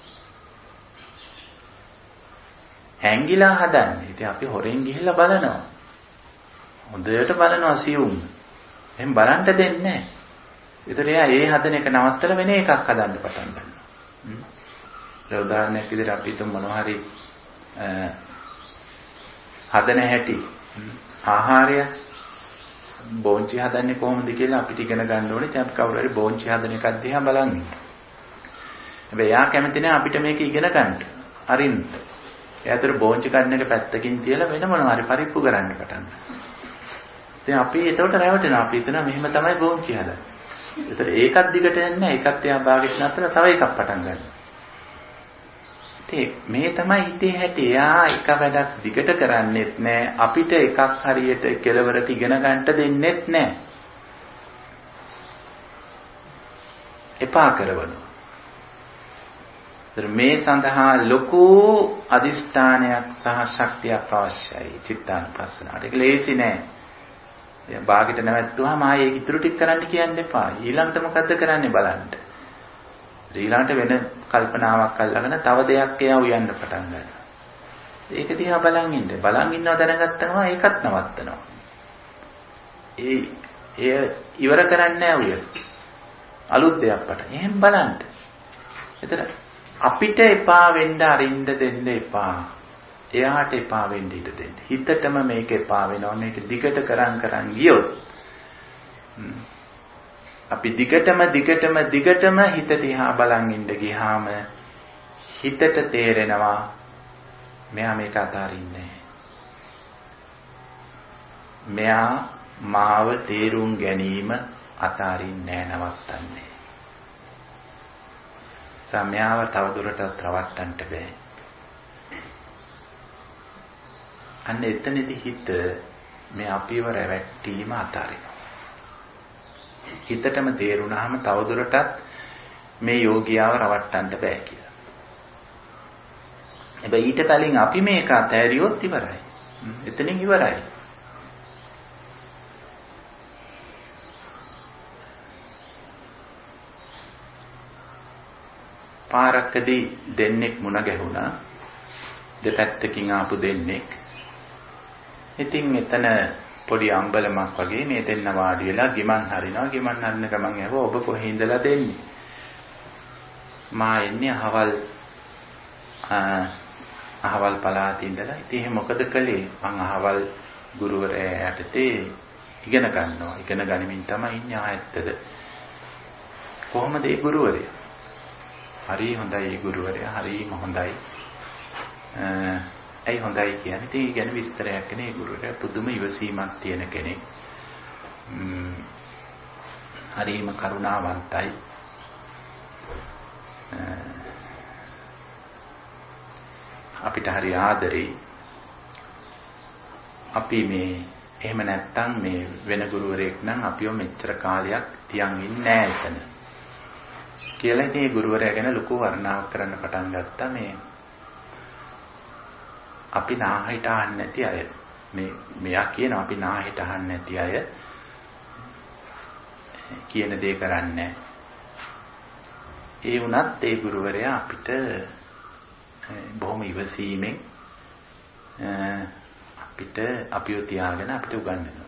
හැංගිලා හදන්නේ. ඉතින් අපි හොරෙන් ගිහිල්ලා බලනවා. හොඳට බලනවා සියුම්. එහෙන් බලන්න දෙන්නේ නැහැ. ඒතර එයා ඒ හදන එක නවත්තලා වෙන එකක් හදන්න පටන් ගන්නවා. හ්ම්. ඒ උදාහරණයක් විදිහට අපි හිතමු මොනවා හරි හදන හැටි ආහාරය බෝංචි හදන්නේ කොහොමද කියලා අපිට ඉගෙන ගන්න ඕනේ. ඉතින් අපි කවුරු හරි බෝංචි හදන එකක් දිහා බලන් ඉන්නවා. හැබැයි එයා කැමති නැහැ අපිට මේක ඉගෙන ගන්න. අරින්න. එයාතර බෝංචි කඩන එක පැත්තකින් තියලා වෙන මොනවා හරි පරිප්පු කරන්න පටන් ගන්නවා. ඉතින් අපි ඒකට රැවටෙනවා. අපි හිතනවා මෙහෙම තමයි බෝංචි හදන්නේ. ඒතර ඒකත් දිගට යන්නේ නැහැ. ඒකත් එයා භාගෙට නතර තව එකක් පටන් ගන්නවා. මේ තමයි හිතේ හැටි. එයා එක වැඩක් දිගට කරන්නේත් නැහැ. අපිට එකක් හරියට කෙලවරට ඉගෙන ගන්නට දෙන්නෙත් නැහැ. එපා කරවනවා. මේ සඳහා ලොකු අදිෂ්ඨානයක් සහ ශක්තියක් අවශ්‍යයි චිත්තානුපස්සනාවට. ඒක ලේසි නෑ. දැන් භාගයට නැවැත්තුවාම ආයේ ඉතුරු ටික කරන්න කියන්න එපා. ඊළඟට මොකද්ද කරන්නේ බලන්න. ඊළඟට වෙන කල්පනාවක් අල්ලගෙන තව දෙයක් එයා උයන්න පටන් ගන්නවා. ඒක දිහා බලන් ඉන්න. බලන් ඉන්නවා දැනගත්තම ඒකත් නවත්තනවා. ඒ එය ඉවර කරන්නේ නෑ උය. අලුත් දෙයක් පටන්. එහෙන් බලන්න. එතන අපිට එපා වෙන්න අරින්න දෙන්න එපා. එයාට එපා වෙන්න ඉඩ දෙන්න. හිතටම මේක එපා වෙනවා. මේක දිගට කරන් කරන් ගියොත් අපි දිගටම දිගටම දිගටම හිත දිහා බලන් ඉන්න ගියාම හිතට තේරෙනවා මෙයා මේක අතාරින්නේ. මෙයා මාව තේරුම් ගැනීම අතාරින්නේ නවත්තන්නේ. සමයාව තවදුරටත් රවට්ටන්න බෑ. අන්න එතනදී හිත මේ අපිව රැවට්ටීම අතාරිනවා. හිතටම තේරුණාම තවදුරටත් මේ යෝගියාව රවට්ටන්න බෑ කියලා. හැබැයි ඊට කලින් අපි මේක අතෑරියොත් ඉවරයි. එතනින් ඉවරයි. පාරකදී දෙන්නෙක් මුණ ගැහුණා. දෙපැත්තකින් ආපු දෙන්නෙක්. ඉතින් එතන පොඩි අම්බලමක් වගේ මේ දෙන්න වාඩි වෙලා ගිමන් හරිනවා. ගිමන් හරින ගමන් ඇහුවා ඔබ කොහේ ඉඳලා දෙන්නේ? මා එන්නේ අහවල් අහවල් පළාතේ ඉඳලා. ඉතින් මොකද කළේ? මං අහවල් ගුරුවරයා යටතේ ඉගෙන ගන්නවා. ඉගෙන ගනිමින් තමයි ඉන්නේ. ආයත්තද කොහොමද ඒ ගුරුවරයා? හරි හොඳයි ඒ ගුරුවරයා. හරිම හොඳයි. ඇයි හොඳයි කියන්නේ? ඉතින් ඒ ගැන විස්තරයක් නේ. ගුරුවරයා පුදුම ඉවසීමක් තියෙන කෙනෙක්. හරිම කරුණාවන්තයි. අපිට හරි ආදරේ. අපි මේ එහෙම නැත්තම් මේ වෙන ගුරුවරයෙක් නම් අපිව මෙච්චර කාලයක් තියන් ඉන්නේ නැහැ එතන. කියලා ඉතින් ඒ ගුරුවරයා ගැන ලොකු වර්ණනාවක් කරන්න පටන් ගත්තා. මේ අපි නාහිට අහන්නේ නැති අය. මේ මෙයා කියනවා අපි නාහිට අහන්නේ නැති අය කියන දේ කරන්නේ. ඒ වුණත් ඒ ගුරුවරයා අපිට බොහොම ඉවසීමෙන් අපිට අපිව තියාගෙන අපිට උගන්වනවා.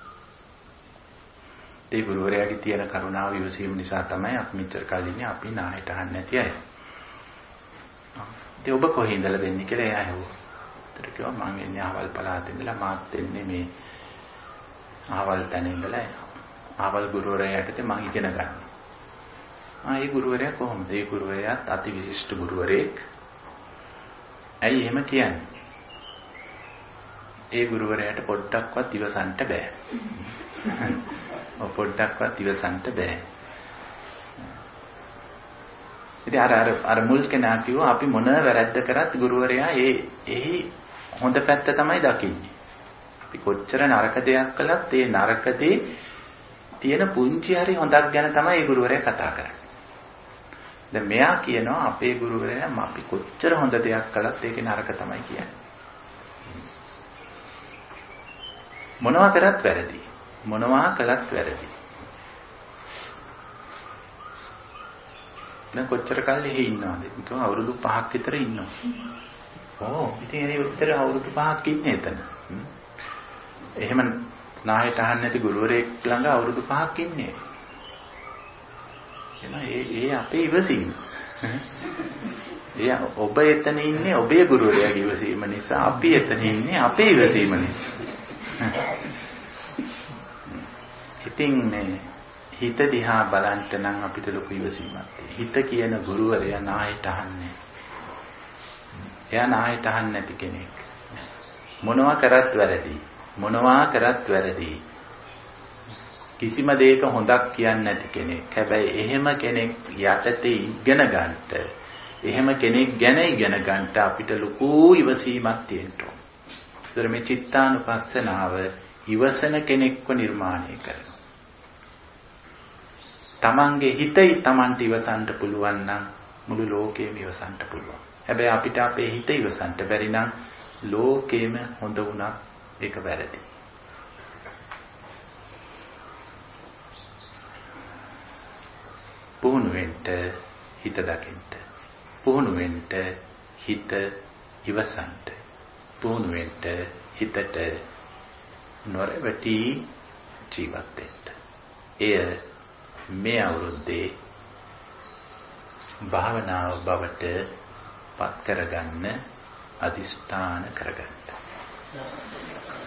ඒ ගුරුවරයාගේ තියෙන කරුණාව ඉවසීම නිසා තමයි අපි මෙච්චර කල් ඉන්නේ අපි නාහිට අහන්නේ නැති අය. ඉතින් ඔබ කොහේ ඉඳලා දෙන්නේ කියලා එයා ඇහුවා. ඒතර කිව්වා මං එන්නේ අහවල් පළාතේ ඉඳලා මාත් එන්නේ මේ අහවල් තැන ඉඳලා අහවල් ගුරුවරයා යටතේ මං ඉගෙන ගන්නවා. ආ ඒ ගුරුවරයා කොහොමද? ඒ ගුරුවරයාත් අති විශිෂ්ට ගුරුවරයෙක්. ඇයි එහෙම කියන්නේ? ඒ ගුරුවරයාට පොඩ්ඩක්වත් ඉවසන්න බෑ. ඔය පොඩ්ඩක්වත් ඉවසන්න බෑ. ඉතින් අර අර අර මුල් කෙනා කිව්වා අපි මොන වැරද්ද කරත් ගුරුවරයා ඒ එහි හොඳ පැත්ත තමයි දකින්නේ. අපි කොච්චර නරක දෙයක් කළත් ඒ නරකදී තියෙන පුංචි හරි හොඳක් ගැන තමයි ඒ ගුරුවරයා කතා කරන්නේ. දැන් මෙයා කියනවා අපේ ගුරුවරයා අපි කොච්චර හොඳ දෙයක් කළත් ඒකේ නරක තමයි කියන්නේ. මොනවා කරත් වැරදි. මොනවා කළත් වැරදි. දැන් කොච්චර කාලෙ එහෙ ඉන්නවද? නිකන් අවුරුදු පහක් විතර ඉන්නවා. ඕ ඉතින් ඒ උත්තර අවුරුදු පහක් ඉන්නේ එතන. එහෙම නායට අහන්න නැති ගුරුවරයෙක් ළඟ අවුරුදු පහක් ඉන්නේ. එනවා ඒ ඒ අපේ ඉවසීම. එයා ඔබ එතන ඉන්නේ ඔබේ ගුරුවරයාගේ ඉවසීම නිසා. අපි එතන ඉන්නේ අපේ ඉවසීම නිසා. ඉතින් මේ හිත දිහා බලන්ට නම් අපිට ලොකු ඉවසීමක් තියෙනවා. හිත කියන ගුරුවරයා නායට අහන්නේ. එයා නායට අහන්නේ නැති කෙනෙක්. මොනවා කරත් වැරදි. මොනවා කරත් වැරදි. කිසිම දෙයක හොඳක් කියන්නේ නැති කෙනෙක්. හැබැයි එහෙම කෙනෙක් යටතේ ඉගෙන ගන්නට එහෙම කෙනෙක් ගැන ඉගෙන ගන්නට අපිට ලොකු ඉවසීමක් තියෙන්න ඕන. ඒතර මේ චිත්තානුපස්සනාව ඉවසන කෙනෙක්ව නිර්මාණය කරනවා. තමන්ගේ හිතයි තමන්ට ඉවසන්න පුළුවන් නම් මුළු ලෝකෙම ඉවසන්න පුළුවන්. හැබැයි අපිට අපේ හිත ඉවසන්න බැරි නම් ලෝකෙම හොඳ වුණත් ඒක වැරදි. පුහුණු වෙන්න හිත දකින්න. පුහුණු වෙන්න හිත ඉවසන්න. පුහුණු වෙන්න හිතට නොරවටි ජීවත් වෙන්න. එය මේ අවුරුද්දේ භාවනාව බවට පත් කරගන්න අදිෂ්ඨාන කරගන්න.